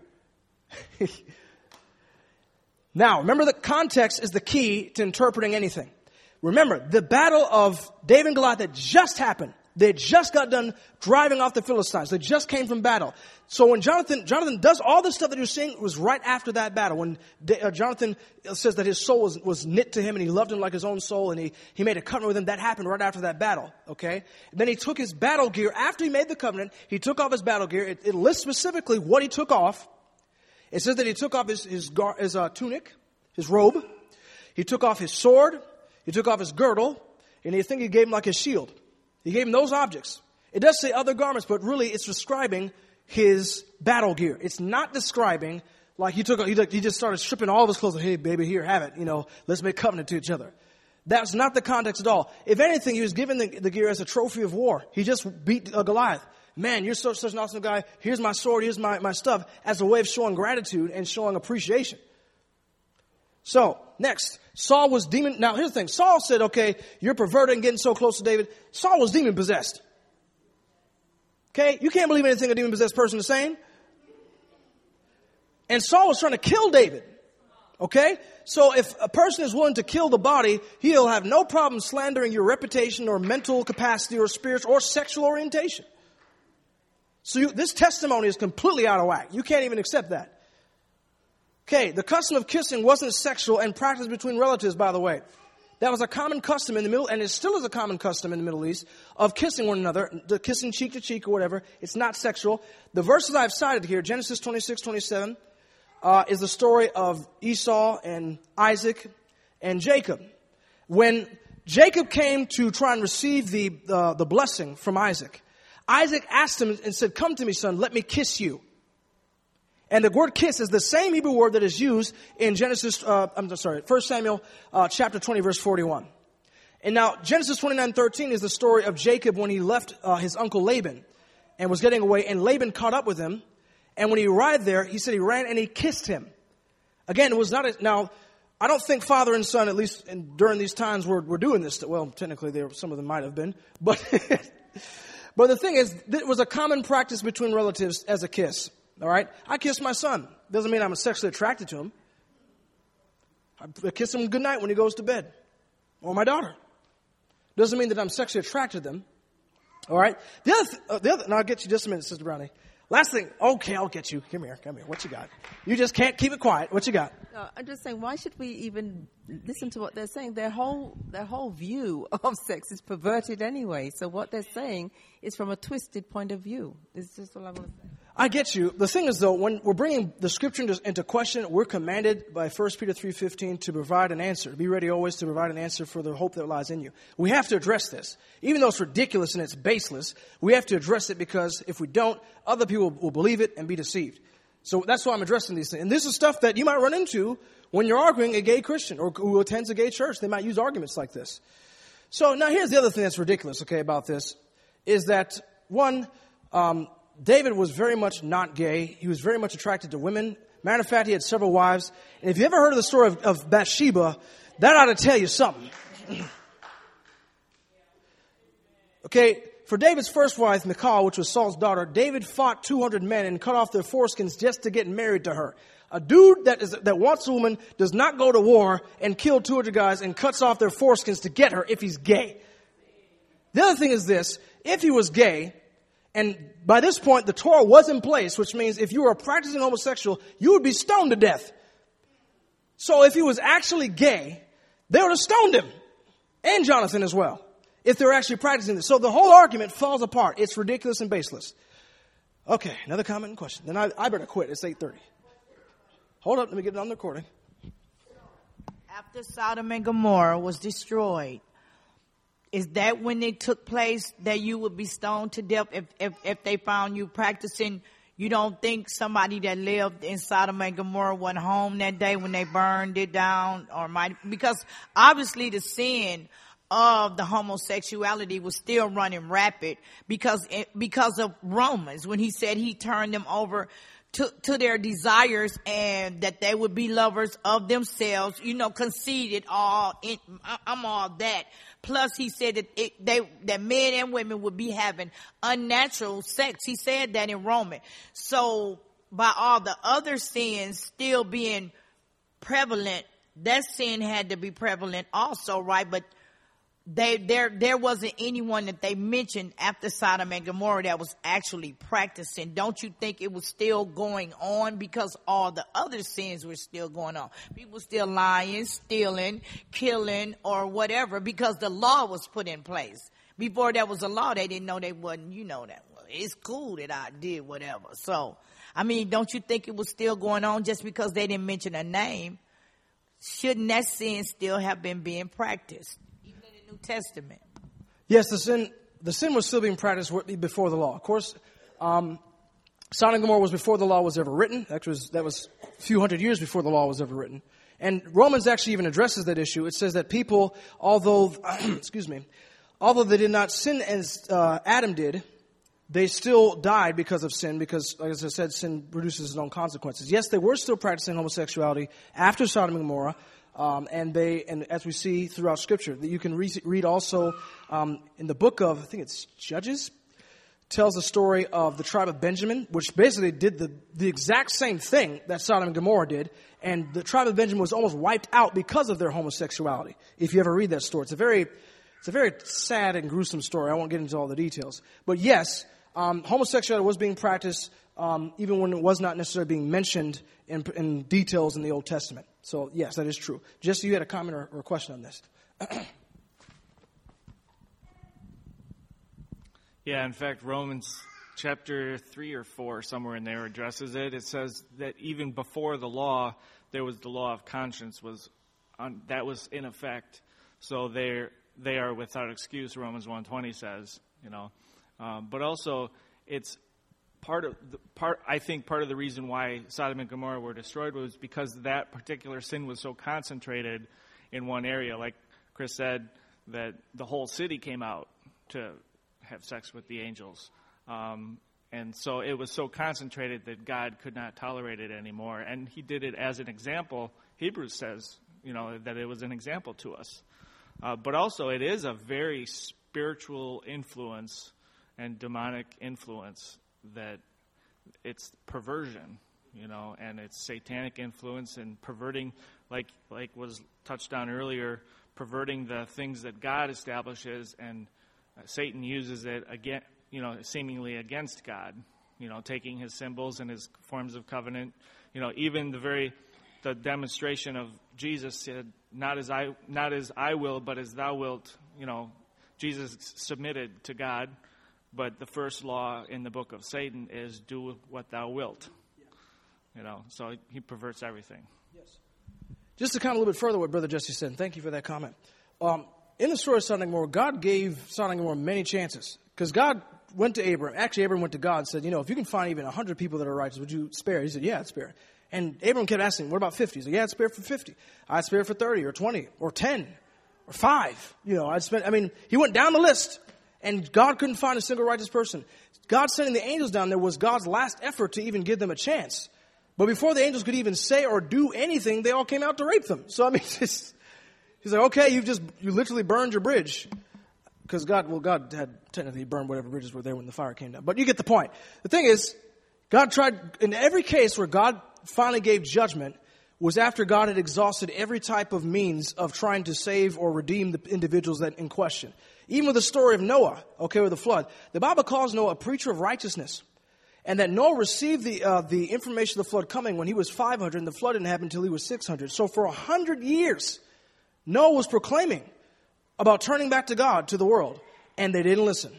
Now, remember the context is the key to interpreting anything. Remember, the battle of David and Goliath that just happened. They just got done driving off the Philistines. They just came from battle. So when Jonathan, Jonathan does all this stuff that you're seeing, it was right after that battle. When uh, Jonathan says that his soul was, was knit to him and he loved him like his own soul and he, he made a covenant with him, that happened right after that battle. Okay? And then he took his battle gear. After he made the covenant, he took off his battle gear. It, it lists specifically what he took off. It says that he took off his, his, gar, his uh, tunic, his robe. He took off his sword. He took off his girdle. And I think he gave him like his shield. He gave him those objects. It does say other garments, but really it's describing his battle gear. It's not describing like he took, he, he just started stripping all of his clothes. Hey, baby, here, have it. You know, let's make covenant to each other. That's not the context at all. If anything, he was given the, the gear as a trophy of war. He just beat uh, Goliath. Man, you're such, such an awesome guy. Here's my sword. Here's my, my stuff as a way of showing gratitude and showing appreciation. So, next, Saul was demon. Now, here's the thing. Saul said, okay, you're perverted and getting so close to David. Saul was demon possessed. Okay? You can't believe anything a demon possessed person is saying. And Saul was trying to kill David. Okay? So if a person is willing to kill the body, he'll have no problem slandering your reputation or mental capacity or spiritual or sexual orientation. So you, this testimony is completely out of whack. You can't even accept that. Okay, the custom of kissing wasn't sexual and practiced between relatives, by the way. That was a common custom in the Middle, and it still is a common custom in the Middle East, of kissing one another, the kissing cheek to cheek or whatever. It's not sexual. The verses I've cited here, Genesis twenty-six, twenty-seven, uh, is the story of Esau and Isaac and Jacob. When Jacob came to try and receive the, uh, the blessing from Isaac, Isaac asked him and said, "Come to me, son, let me kiss you." And the word kiss is the same Hebrew word that is used in Genesis, uh, I'm sorry, First Samuel uh, chapter twenty, verse forty-one. And now Genesis twenty-nine, thirteen is the story of Jacob when he left uh, his uncle Laban and was getting away. And Laban caught up with him. And when he arrived there, he said he ran and he kissed him. Again, it was not a, now, I don't think father and son, at least in, during these times, were, were doing this. Well, technically, there, some of them might have been. But, but the thing is, it was a common practice between relatives as a kiss. All right? I kiss my son. Doesn't mean I'm sexually attracted to him. I kiss him goodnight when he goes to bed. Or my daughter. Doesn't mean that I'm sexually attracted to them. All right? The other, th- uh, the other, and I'll get you just a minute, Sister Brownie. Last thing. Okay, I'll get you. Come here. Come here. What you got? You just can't keep it quiet. What you got?
No, I'm just saying, why should we even listen to what they're saying? Their whole their whole view of sex is perverted anyway. So what they're saying is from a twisted point of view. It's just all I want to say.
I get you. The thing is, though, when we're bringing the scripture into, into question, we're commanded by First Peter three fifteen to provide an answer. Be ready always to provide an answer for the hope that lies in you. We have to address this. Even though it's ridiculous and it's baseless, we have to address it because if we don't, other people will believe it and be deceived. So that's why I'm addressing these things. And this is stuff that you might run into when you're arguing a gay Christian or who attends a gay church. They might use arguments like this. So now here's the other thing that's ridiculous, okay, about this, is that, one, um, David was very much not gay. He was very much attracted to women. Matter of fact, he had several wives. And if you ever heard of the story of, of Bathsheba, that ought to tell you something. Okay, for David's first wife, Michal, which was Saul's daughter, David fought two hundred men and cut off their foreskins just to get married to her. A dude that is that wants a woman does not go to war and kill two hundred guys and cuts off their foreskins to get her if he's gay. The other thing is this. If he was gay, and by this point the Torah was in place, which means if you were a practicing homosexual, you would be stoned to death. So if he was actually gay, they would have stoned him. And Jonathan as well. If they're actually practicing this. So the whole argument falls apart. It's ridiculous and baseless. Okay, another comment and question. Then I, I better quit. It's eight thirty. Hold up, let me get it on the recording.
After Sodom and Gomorrah was destroyed, is that when it took place that you would be stoned to death if, if, if they found you practicing? You don't think somebody that lived in Sodom and Gomorrah went home that day when they burned it down? Or might, because obviously the sin of the homosexuality was still running rapid because it, because of Romans, when he said he turned them over to, to their desires and that they would be lovers of themselves, you know, conceited, all in, I'm all that. Plus he said that it, they, that men and women would be having unnatural sex. He said that in Romans. So by all the other sins still being prevalent, that sin had to be prevalent also, right? But They, there, there wasn't anyone that they mentioned after Sodom and Gomorrah that was actually practicing. Don't you think it was still going on because all the other sins were still going on? People still lying, stealing, killing, or whatever because the law was put in place. Before there was a law, they didn't know they wasn't, you know, that well, it's cool that I did whatever. So, I mean, don't you think it was still going on just because they didn't mention a name? Shouldn't that sin still have been being practiced? New Testament.
Yes, the sin the sin was still being practiced before the law. Of course, um, Sodom and Gomorrah was before the law was ever written. That was that was a few hundred years before the law was ever written. And Romans actually even addresses that issue. It says that people, although excuse me, although they did not sin as uh, Adam did, they still died because of sin. Because, like as I said, sin produces its own consequences. Yes, they were still practicing homosexuality after Sodom and Gomorrah. Um, and they, and as we see throughout Scripture, that you can re- read also um, in the book of, I think it's Judges, tells the story of the tribe of Benjamin, which basically did the, the exact same thing that Sodom and Gomorrah did. And the tribe of Benjamin was almost wiped out because of their homosexuality. If you ever read that story, it's a very, it's a very sad and gruesome story. I won't get into all the details. But yes, um, homosexuality was being practiced um, even when it was not necessarily being mentioned in, in details in the Old Testament. So yes, that is true. Jesse, you had a comment or, or a question on this?
Yeah, in fact, Romans chapter three or four, somewhere in there, addresses it. It says that even before the law, there was the law of conscience was on, that was in effect. So they they are without excuse. Romans one twenty says, you know, um, but also it's part of the part. I think part of the reason why Sodom and Gomorrah were destroyed was because that particular sin was so concentrated in one area. Like Chris said, that the whole city came out to have sex with the angels. Um, and so it was so concentrated that God could not tolerate it anymore. And he did it as an example. Hebrews says, you know, that it was an example to us. Uh, but also it is a very spiritual influence and demonic influence that it's perversion, you know, and it's satanic influence and perverting, like like was touched on earlier, perverting the things that God establishes, and uh, Satan uses it again, you know, seemingly against God, you know, taking his symbols and his forms of covenant, you know, even the very, the demonstration of Jesus said, not as I, not as I will, but as thou wilt, you know, Jesus submitted to God, but the first law in the book of Satan is do what thou wilt, you know, so he perverts everything.
Yes. Just to comment a little bit further what Brother Jesse said, and thank you for that comment. Um, in the story of Sodom and Gomorrah, God gave Sodom and Gomorrah many chances. Because God went to Abram. Actually, Abram went to God and said, you know, if you can find even one hundred people that are righteous, would you spare it? He said, yeah, I'd spare it. And Abram kept asking, what about fifty? He said, yeah, I'd spare it for fifty. I'd spare it for thirty or twenty or ten or five. You know, I'd spend, I mean, he went down the list, and God couldn't find a single righteous person. God sending the angels down there was God's last effort to even give them a chance. But before the angels could even say or do anything, they all came out to rape them. So, I mean, it's, he's like, okay, you've just, you literally burned your bridge. Because God, well, God had technically burned whatever bridges were there when the fire came down. But you get the point. The thing is, God tried, in every case where God finally gave judgment, was after God had exhausted every type of means of trying to save or redeem the individuals that in question. Even with the story of Noah, okay, with the flood. The Bible calls Noah a preacher of righteousness. And that Noah received the uh, the information of the flood coming when he was five hundred, and the flood didn't happen until he was six hundred. So for one hundred years, Noah was proclaiming about turning back to God, to the world, and they didn't listen.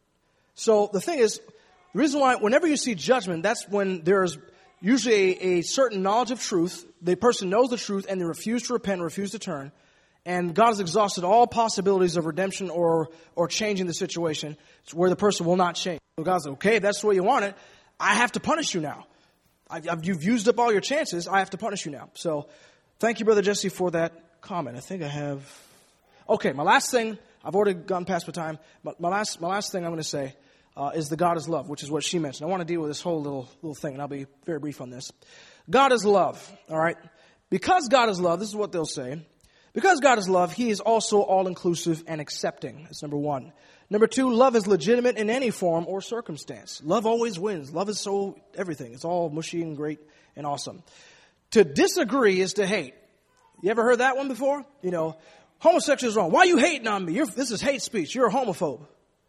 So the thing is, the reason why whenever you see judgment, that's when there's usually a, a certain knowledge of truth. The person knows the truth, and they refuse to repent, refuse to turn. And God has exhausted all possibilities of redemption or or changing the situation where the person will not change. So God's like, okay, if that's the way you want it, I have to punish you now. I've, I've, you've used up all your chances. I have to punish you now. So thank you, Brother Jesse, for that comment. I think I have... Okay, my last thing, I've already gone past my time, but my last my last thing I'm going to say uh, is the God is love, which is what she mentioned. I want to deal with this whole little little thing, and I'll be very brief on this. God is love, all right? Because God is love, this is what they'll say. Because God is love, he is also all-inclusive and accepting. That's number one. Number two, love is legitimate in any form or circumstance. Love always wins. Love is so everything. It's all mushy and great and awesome. To disagree is to hate. You ever heard that one before? You know, homosexual is wrong. Why are you hating on me? You're, this is hate speech. You're a homophobe.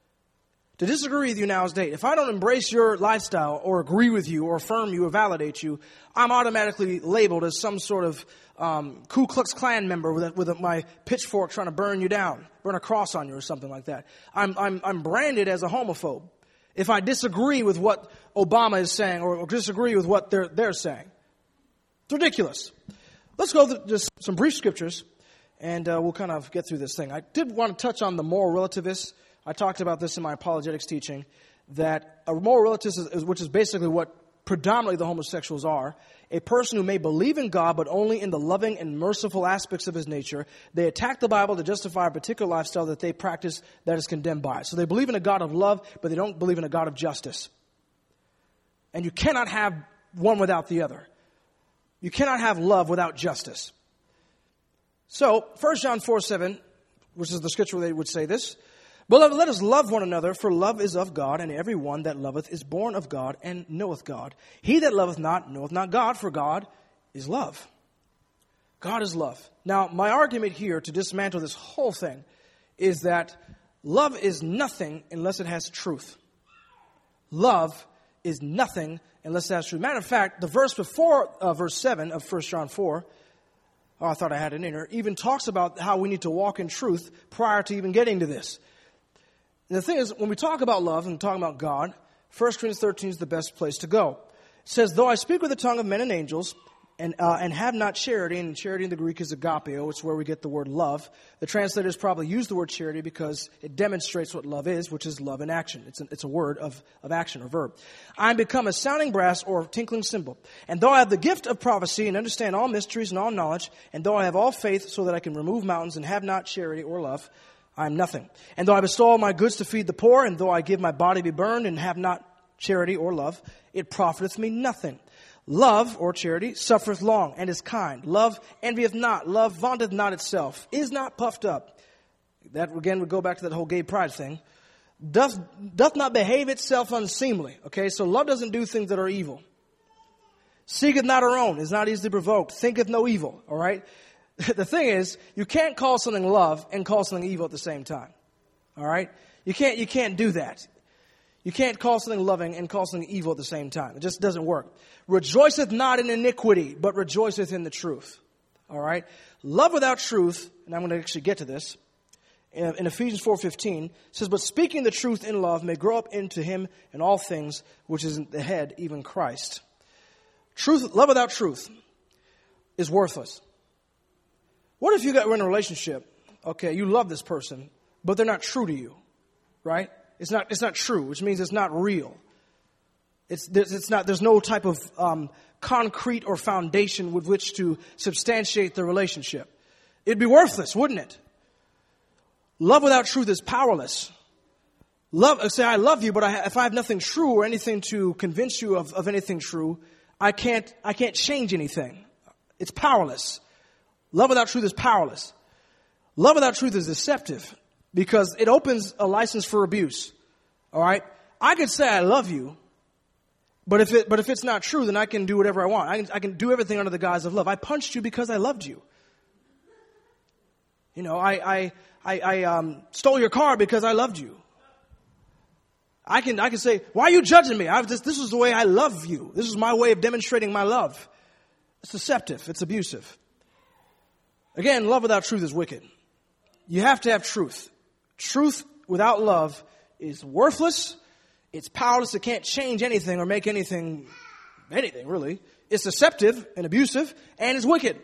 To disagree with you now is hate. If I don't embrace your lifestyle or agree with you or affirm you or validate you, I'm automatically labeled as some sort of um, Ku Klux Klan member with, a, with a, my pitchfork trying to burn you down, burn a cross on you or something like that. I'm, I'm, I'm branded as a homophobe if I disagree with what Obama is saying or, or disagree with what they're, they're saying. It's ridiculous. Let's go to just some brief scriptures. And uh, we'll kind of get through this thing. I did want to touch on the moral relativist. I talked about this in my apologetics teaching, that a moral relativist, is, which is basically what predominantly the homosexuals are, a person who may believe in God, but only in the loving and merciful aspects of his nature. They attack the Bible to justify a particular lifestyle that they practice that is condemned by it. So they believe in a God of love, but they don't believe in a God of justice. And you cannot have one without the other. You cannot have love without justice. So, First John four seven, which is the scripture where they would say this, Beloved, let us love one another, for love is of God, and every one that loveth is born of God and knoweth God. He that loveth not knoweth not God, for God is love. God is love. Now, my argument here to dismantle this whole thing is that love is nothing unless it has truth. Love is nothing unless it has truth. Matter of fact, the verse before uh, verse seven of First John four, oh, I thought I had it in here, even talks about how we need to walk in truth prior to even getting to this. And the thing is, when we talk about love and talking about God, First Corinthians thirteen is the best place to go. It says, though I speak with the tongue of men and angels, and uh, and have not charity, and charity in the Greek is agapeo, it's where we get the word love. The translators probably use the word charity because it demonstrates what love is, which is love in action. It's a, it's a word of, of action or verb. I am become a sounding brass or tinkling cymbal. And though I have the gift of prophecy and understand all mysteries and all knowledge, and though I have all faith so that I can remove mountains and have not charity or love, I am nothing. And though I bestow all my goods to feed the poor, and though I give my body be burned and have not charity or love, it profiteth me nothing. Love, or charity, suffereth long and is kind. Love envieth not. Love vaunteth not itself, is not puffed up. That, again, would go back to that whole gay pride thing. Doth, doth not behave itself unseemly. Okay, so love doesn't do things that are evil. Seeketh not her own, is not easily provoked, thinketh no evil. All right? The thing is, you can't call something love and call something evil at the same time. All right? You can't, you can't do that. You can't call something loving and call something evil at the same time. It just doesn't work. Rejoiceth not in iniquity, but rejoiceth in the truth. All right? Love without truth, and I'm going to actually get to this, in, in Ephesians four fifteen, it says, but speaking the truth in love may grow up into him in all things, which is the head, even Christ. Truth, love without truth is worthless. What if you got in a relationship, okay, you love this person, but they're not true to you, right? It's not, it's not true, which means it's not real. It's, it's not, there's no type of um, concrete or foundation with which to substantiate the relationship. It'd be worthless, wouldn't it? Love without truth is powerless. Love, say, I love you, but I, if I have nothing true or anything to convince you of, of anything true, I can't, I can't change anything. It's powerless. Love without truth is powerless. Love without truth is deceptive because it opens a license for abuse. All right? I could say I love you, but if it, but if it's not true, then I can do whatever I want. I can, I can do everything under the guise of love. I punched you because I loved you. You know, I, I, I, I um, stole your car because I loved you. I can, I can say, why are you judging me? I've just, this is the way I love you. This is my way of demonstrating my love. It's deceptive. It's abusive. Again, love without truth is wicked. You have to have truth. Truth without love is worthless. It's powerless. It can't change anything or make anything, anything really. It's deceptive and abusive and it's wicked.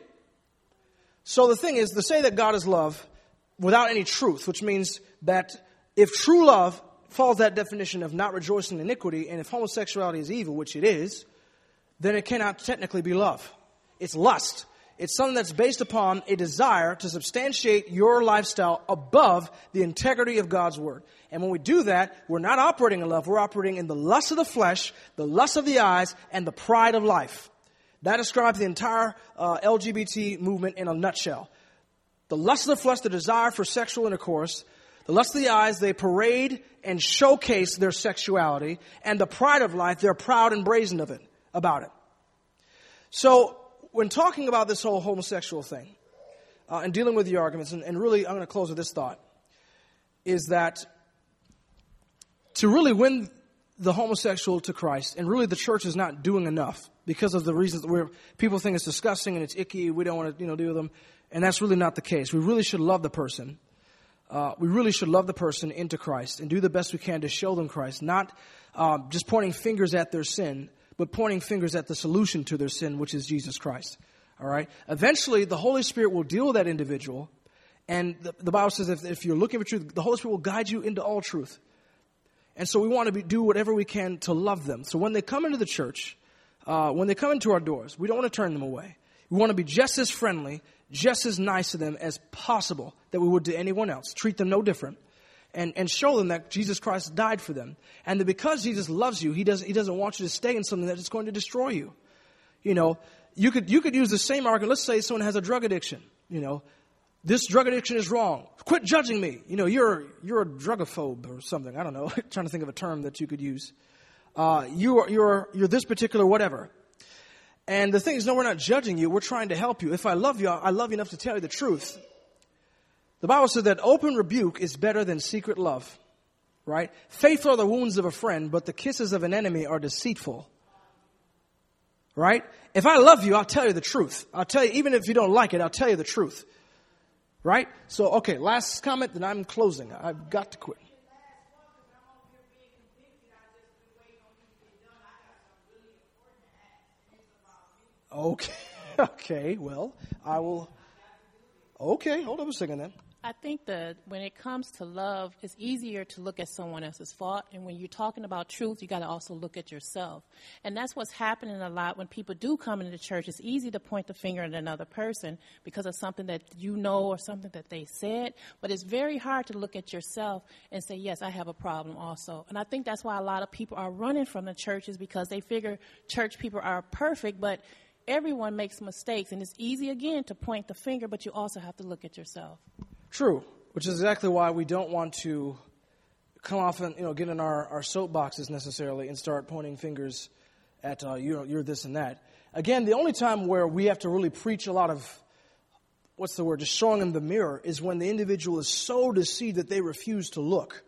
So the thing is, to say that God is love without any truth, which means that if true love follows that definition of not rejoicing in iniquity, and if homosexuality is evil, which it is, then it cannot technically be love. It's lust. It's something that's based upon a desire to substantiate your lifestyle above the integrity of God's word. And when we do that, we're not operating in love. We're operating in the lust of the flesh, the lust of the eyes, and the pride of life. That describes the entire uh, L G B T movement in a nutshell. The lust of the flesh, the desire for sexual intercourse. The lust of the eyes, they parade and showcase their sexuality. And the pride of life, they're proud and brazen of it, about it. So, when talking about this whole homosexual thing, uh, and dealing with the arguments, and, and really I'm going to close with this thought, is that to really win the homosexual to Christ, and really the church is not doing enough because of the reasons where people think it's disgusting and it's icky, we don't want to you know deal with them, and that's really not the case. We really should love the person. Uh, we really should love the person into Christ and do the best we can to show them Christ, not uh, just pointing fingers at their sin, but pointing fingers at the solution to their sin, which is Jesus Christ. All right? Eventually, the Holy Spirit will deal with that individual. And the, the Bible says if, if you're looking for truth, the Holy Spirit will guide you into all truth. And so we want to be, do whatever we can to love them. So when they come into the church, uh, when they come into our doors, we don't want to turn them away. We want to be just as friendly, just as nice to them as possible that we would to anyone else. Treat them no different. And, and show them that Jesus Christ died for them. And that because Jesus loves you, he doesn't, he doesn't want you to stay in something that is going to destroy you. You know, you could, you could use the same argument. Let's say someone has a drug addiction. You know, This drug addiction is wrong. Quit judging me. You know, you're you're a drugophobe or something. I don't know. Trying to think of a term that you could use. Uh, you are you're you're this particular whatever. And the thing is, no, we're not judging you. We're trying to help you. If I love you, I love you enough to tell you the truth. The Bible says that open rebuke is better than secret love. Right? Faithful are the wounds of a friend, but the kisses of an enemy are deceitful. Right? If I love you, I'll tell you the truth. I'll tell you, even if you don't like it, I'll tell you the truth. Right? So, okay, last comment, then I'm closing. I've got to quit. Okay, okay, well, I will. Okay, hold on a second then.
I think that when it comes to love, it's easier to look at someone else's fault. And when you're talking about truth, you got to also look at yourself. And that's what's happening a lot when people do come into church. It's easy to point the finger at another person because of something that you know or something that they said. But it's very hard to look at yourself and say, yes, I have a problem also. And I think that's why a lot of people are running from the churches, because they figure church people are perfect, but everyone makes mistakes. And it's easy, again, to point the finger, but you also have to look at yourself.
True, which is exactly why we don't want to come off and, you know, get in our, our soapboxes necessarily and start pointing fingers at, uh, you know, you're this and that. Again, the only time where we have to really preach a lot of, what's the word, just showing them the mirror, is when the individual is so deceived that they refuse to look.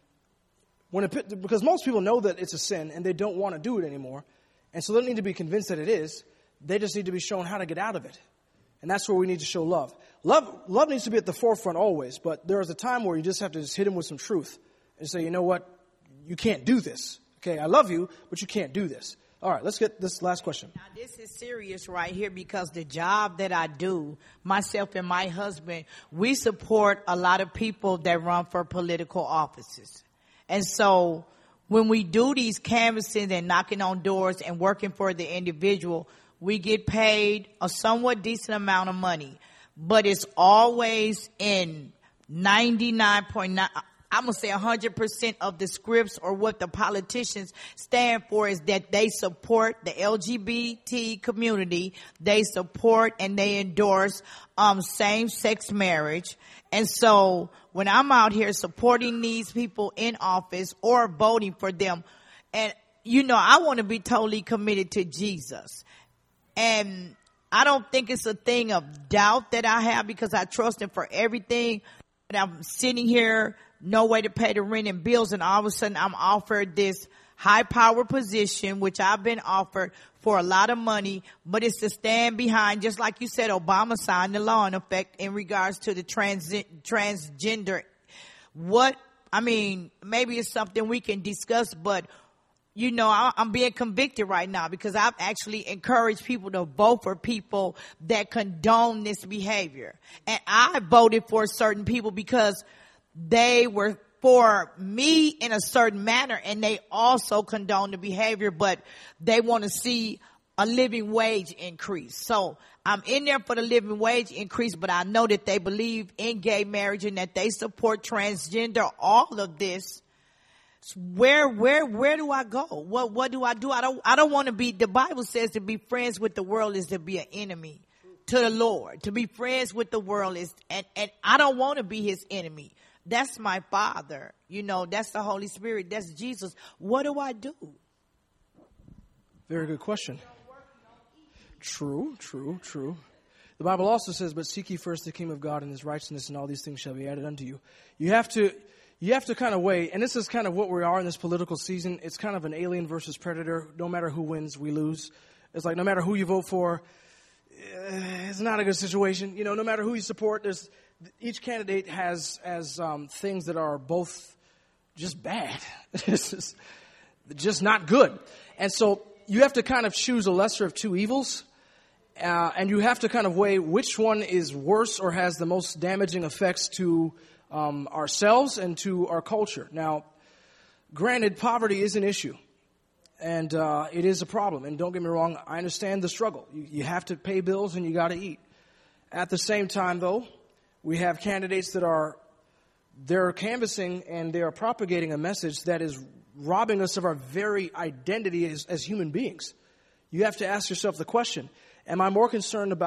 When it, because most people know that it's a sin and they don't want to do it anymore. And so they don't need to be convinced that it is. They just need to be shown how to get out of it. And that's where we need to show love. Love love needs to be at the forefront always, but there is a time where you just have to just hit him with some truth and say, you know what, you can't do this. Okay, I love you, but you can't do this. All right, let's get this last question.
Now, this is serious right here, because the job that I do, myself and my husband, we support a lot of people that run for political offices. And so when we do these canvassing and knocking on doors and working for the individual, we get paid a somewhat decent amount of money, but it's always in ninety-nine point nine, I'm going to say one hundred percent of the scripts or what the politicians stand for is that they support the L G B T community. They support and they endorse um, same-sex marriage. And so when I'm out here supporting these people in office or voting for them, and, you know, I want to be totally committed to Jesus. And I don't think it's a thing of doubt that I have, because I trust him for everything. But I'm sitting here, no way to pay the rent and bills, and all of a sudden I'm offered this high power position, which I've been offered for a lot of money, but it's to stand behind, just like you said, Obama signed the law in effect in regards to the trans, transgender. What, I mean, maybe it's something we can discuss, but you know, I'm being convicted right now because I've actually encouraged people to vote for people that condone this behavior. And I voted for certain people because they were for me in a certain manner, and they also condone the behavior, but they want to see a living wage increase. So I'm in there for the living wage increase, but I know that they believe in gay marriage and that they support transgender, all of this. Where, where, where do I go? What, what do I do? I don't, I don't want to be, the Bible says to be friends with the world is to be an enemy to the Lord. To be friends with the world is, and, and I don't want to be his enemy. That's my Father. You know, that's the Holy Spirit. That's Jesus. What do I do?
Very good question. True, true, true. The Bible also says, but seek ye first the kingdom of God and his righteousness, and all these things shall be added unto you. You have to, You have to kind of weigh, and this is kind of what we are in this political season. It's kind of an alien versus predator. No matter who wins, we lose. It's like no matter who you vote for, it's not a good situation. You know, no matter who you support, there's each candidate has has um, things that are both just bad. It's just, just not good. And so you have to kind of choose a lesser of two evils, uh, and you have to kind of weigh which one is worse or has the most damaging effects to Um, ourselves and to our culture. Now, granted, poverty is an issue, and uh, it is a problem. And don't get me wrong, I understand the struggle. You, you have to pay bills and you got to eat. At the same time, though, we have candidates that are they're canvassing and they are propagating a message that is robbing us of our very identity as, as human beings. You have to ask yourself the question: am I more concerned about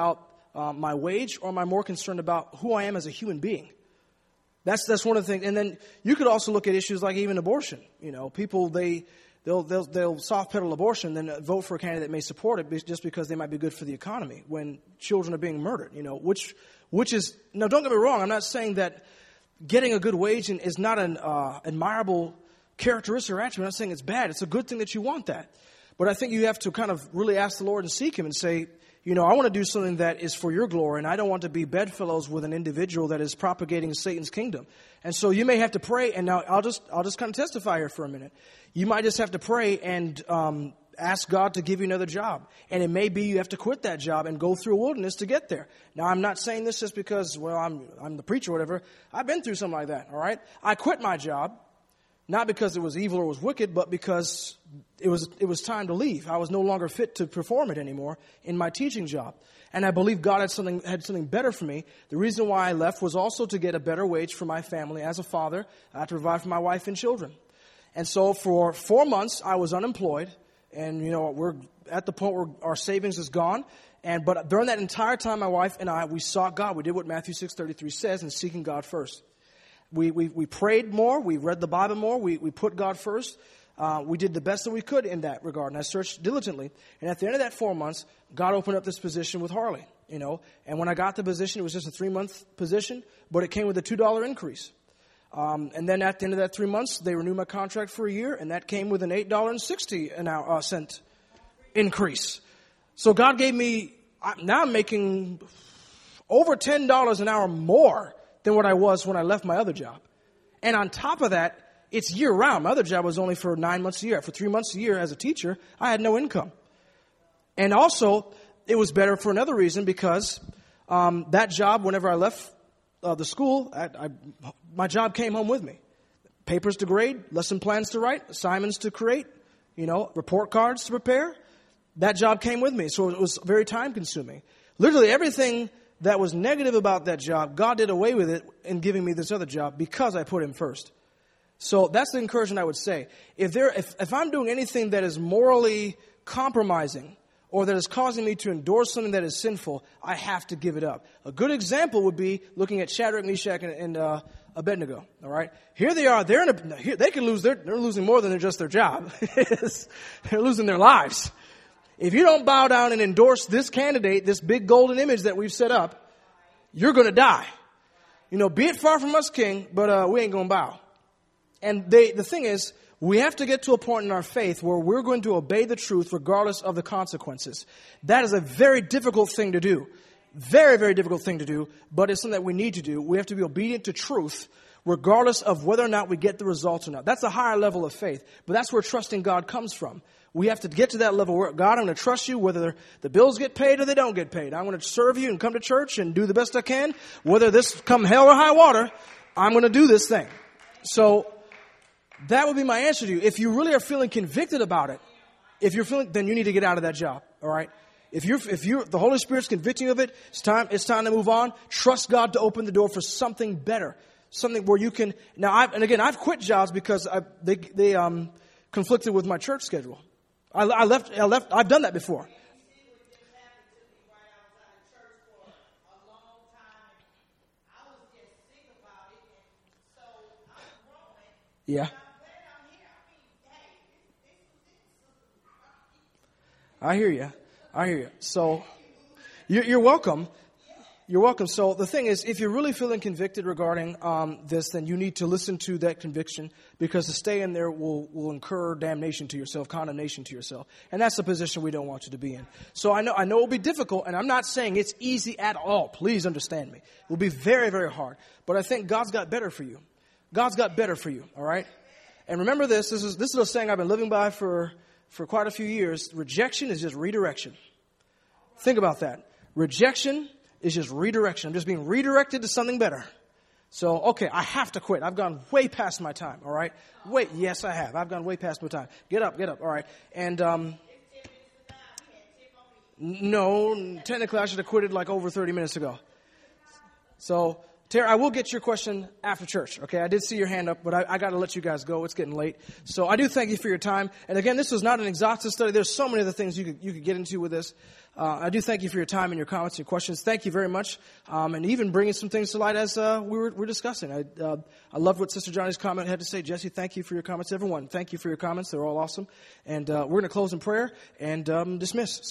uh, my wage, or am I more concerned about who I am as a human being? That's that's one of the things. And then you could also look at issues like even abortion. You know, people, they, they'll, they'll, they'll soft pedal abortion, then vote for a candidate that may support it just because they might be good for the economy when children are being murdered, you know, which, which is, now don't get me wrong, I'm not saying that getting a good wage is not an uh, admirable characteristic or attribute. I'm not saying it's bad. It's a good thing that you want that. But I think you have to kind of really ask the Lord and seek Him and say, you know, I want to do something that is for your glory, and I don't want to be bedfellows with an individual that is propagating Satan's kingdom. And so you may have to pray, and now I'll just I'll just kind of testify here for a minute. You might just have to pray and um, ask God to give you another job. And it may be you have to quit that job and go through a wilderness to get there. Now, I'm not saying this just because, well, I'm I'm the preacher or whatever. I've been through something like that, all right? I quit my job. Not because it was evil or was wicked, but because it was it was time to leave. I was no longer fit to perform it anymore in my teaching job. And I believe God had something had something better for me. The reason why I left was also to get a better wage for my family. As a father, I had to provide for my wife and children. And so for four months, I was unemployed. And, you know, we're at the point where our savings is gone. And but during that entire time, my wife and I, we sought God. We did what Matthew six thirty-three says, and seeking God first. We, we we prayed more. We read the Bible more. We we put God first. Uh, we did the best that we could in that regard. And I searched diligently. And at the end of that four months, God opened up this position with Harley. You know, and when I got the position, it was just a three month position, but it came with a two dollar increase. Um, and then at the end of that three months, they renewed my contract for a year, and that came with an eight dollars and sixty cents increase. So God gave me. Now I'm making over ten dollars an hour more than what I was when I left my other job. And on top of that, it's year round. My other job was only for nine months a year. For three months a year as a teacher, I had no income. And also, it was better for another reason because um, that job, whenever I left uh, the school, I, I, my job came home with me. Papers to grade, lesson plans to write, assignments to create, you know, report cards to prepare. That job came with me, so it was very time consuming. Literally everything that was negative about that job, God did away with it in giving me this other job because I put Him first. So that's the encouragement I would say. If there, if, if I'm doing anything that is morally compromising or that is causing me to endorse something that is sinful, I have to give it up. A good example would be looking at Shadrach, Meshach, and, and uh, Abednego. All right, here they are. They're in a, here, they can lose. Their, they're losing more than just their job. They're losing their lives. If you don't bow down and endorse this candidate, this big golden image that we've set up, you're going to die. You know, be it far from us, King, but uh, we ain't going to bow. And they, the thing is, we have to get to a point in our faith where we're going to obey the truth regardless of the consequences. That is a very difficult thing to do. Very, very difficult thing to do, but it's something that we need to do. We have to be obedient to truth regardless of whether or not we get the results or not. That's a higher level of faith, but that's where trusting God comes from. We have to get to that level where, God, I'm going to trust you whether the bills get paid or they don't get paid. I'm going to serve you and come to church and do the best I can. Whether this come hell or high water, I'm going to do this thing. So that would be my answer to you. If you really are feeling convicted about it, if you're feeling, then you need to get out of that job. All right. If you're, if you're, the Holy Spirit's convicting you of it, it's time, it's time to move on. Trust God to open the door for something better. Something where you can, now I've, and again, I've quit jobs because I, they, they, um, conflicted with my church schedule. I, I left, I left, I've done that before. Yeah. I hear you. I hear you. So you're, you're welcome. You're welcome. So the thing is, if you're really feeling convicted regarding um, this, then you need to listen to that conviction, because to stay in there will, will incur damnation to yourself, condemnation to yourself. And that's the position we don't want you to be in. So I know, I know it will be difficult, and I'm not saying it's easy at all. Please understand me. It will be very, very hard. But I think God's got better for you. God's got better for you. All right. And remember this, this is, this is a saying I've been living by for, for quite a few years. Rejection is just redirection. Think about that. Rejection is just redirection. I'm just being redirected to something better. So, okay, I have to quit. I've gone way past my time, all right? Wait, yes, I have. I've gone way past my time. Get up, get up, all right? And, um, no, technically I should have quitted like over thirty minutes ago. So, Tara, I will get your question after church, okay? I did see your hand up, but I, I got to let you guys go. It's getting late. So I do thank you for your time. And again, this was not an exhaustive study. There's so many other things you could, you could get into with this. Uh, I do thank you for your time and your comments and your questions. Thank you very much. Um, and even bringing some things to light as uh, we were, we were discussing. I, uh, I loved what Sister Johnny's comment had to say. Jesse, thank you for your comments. Everyone, thank you for your comments. They're all awesome. And uh, we're going to close in prayer and um, dismiss.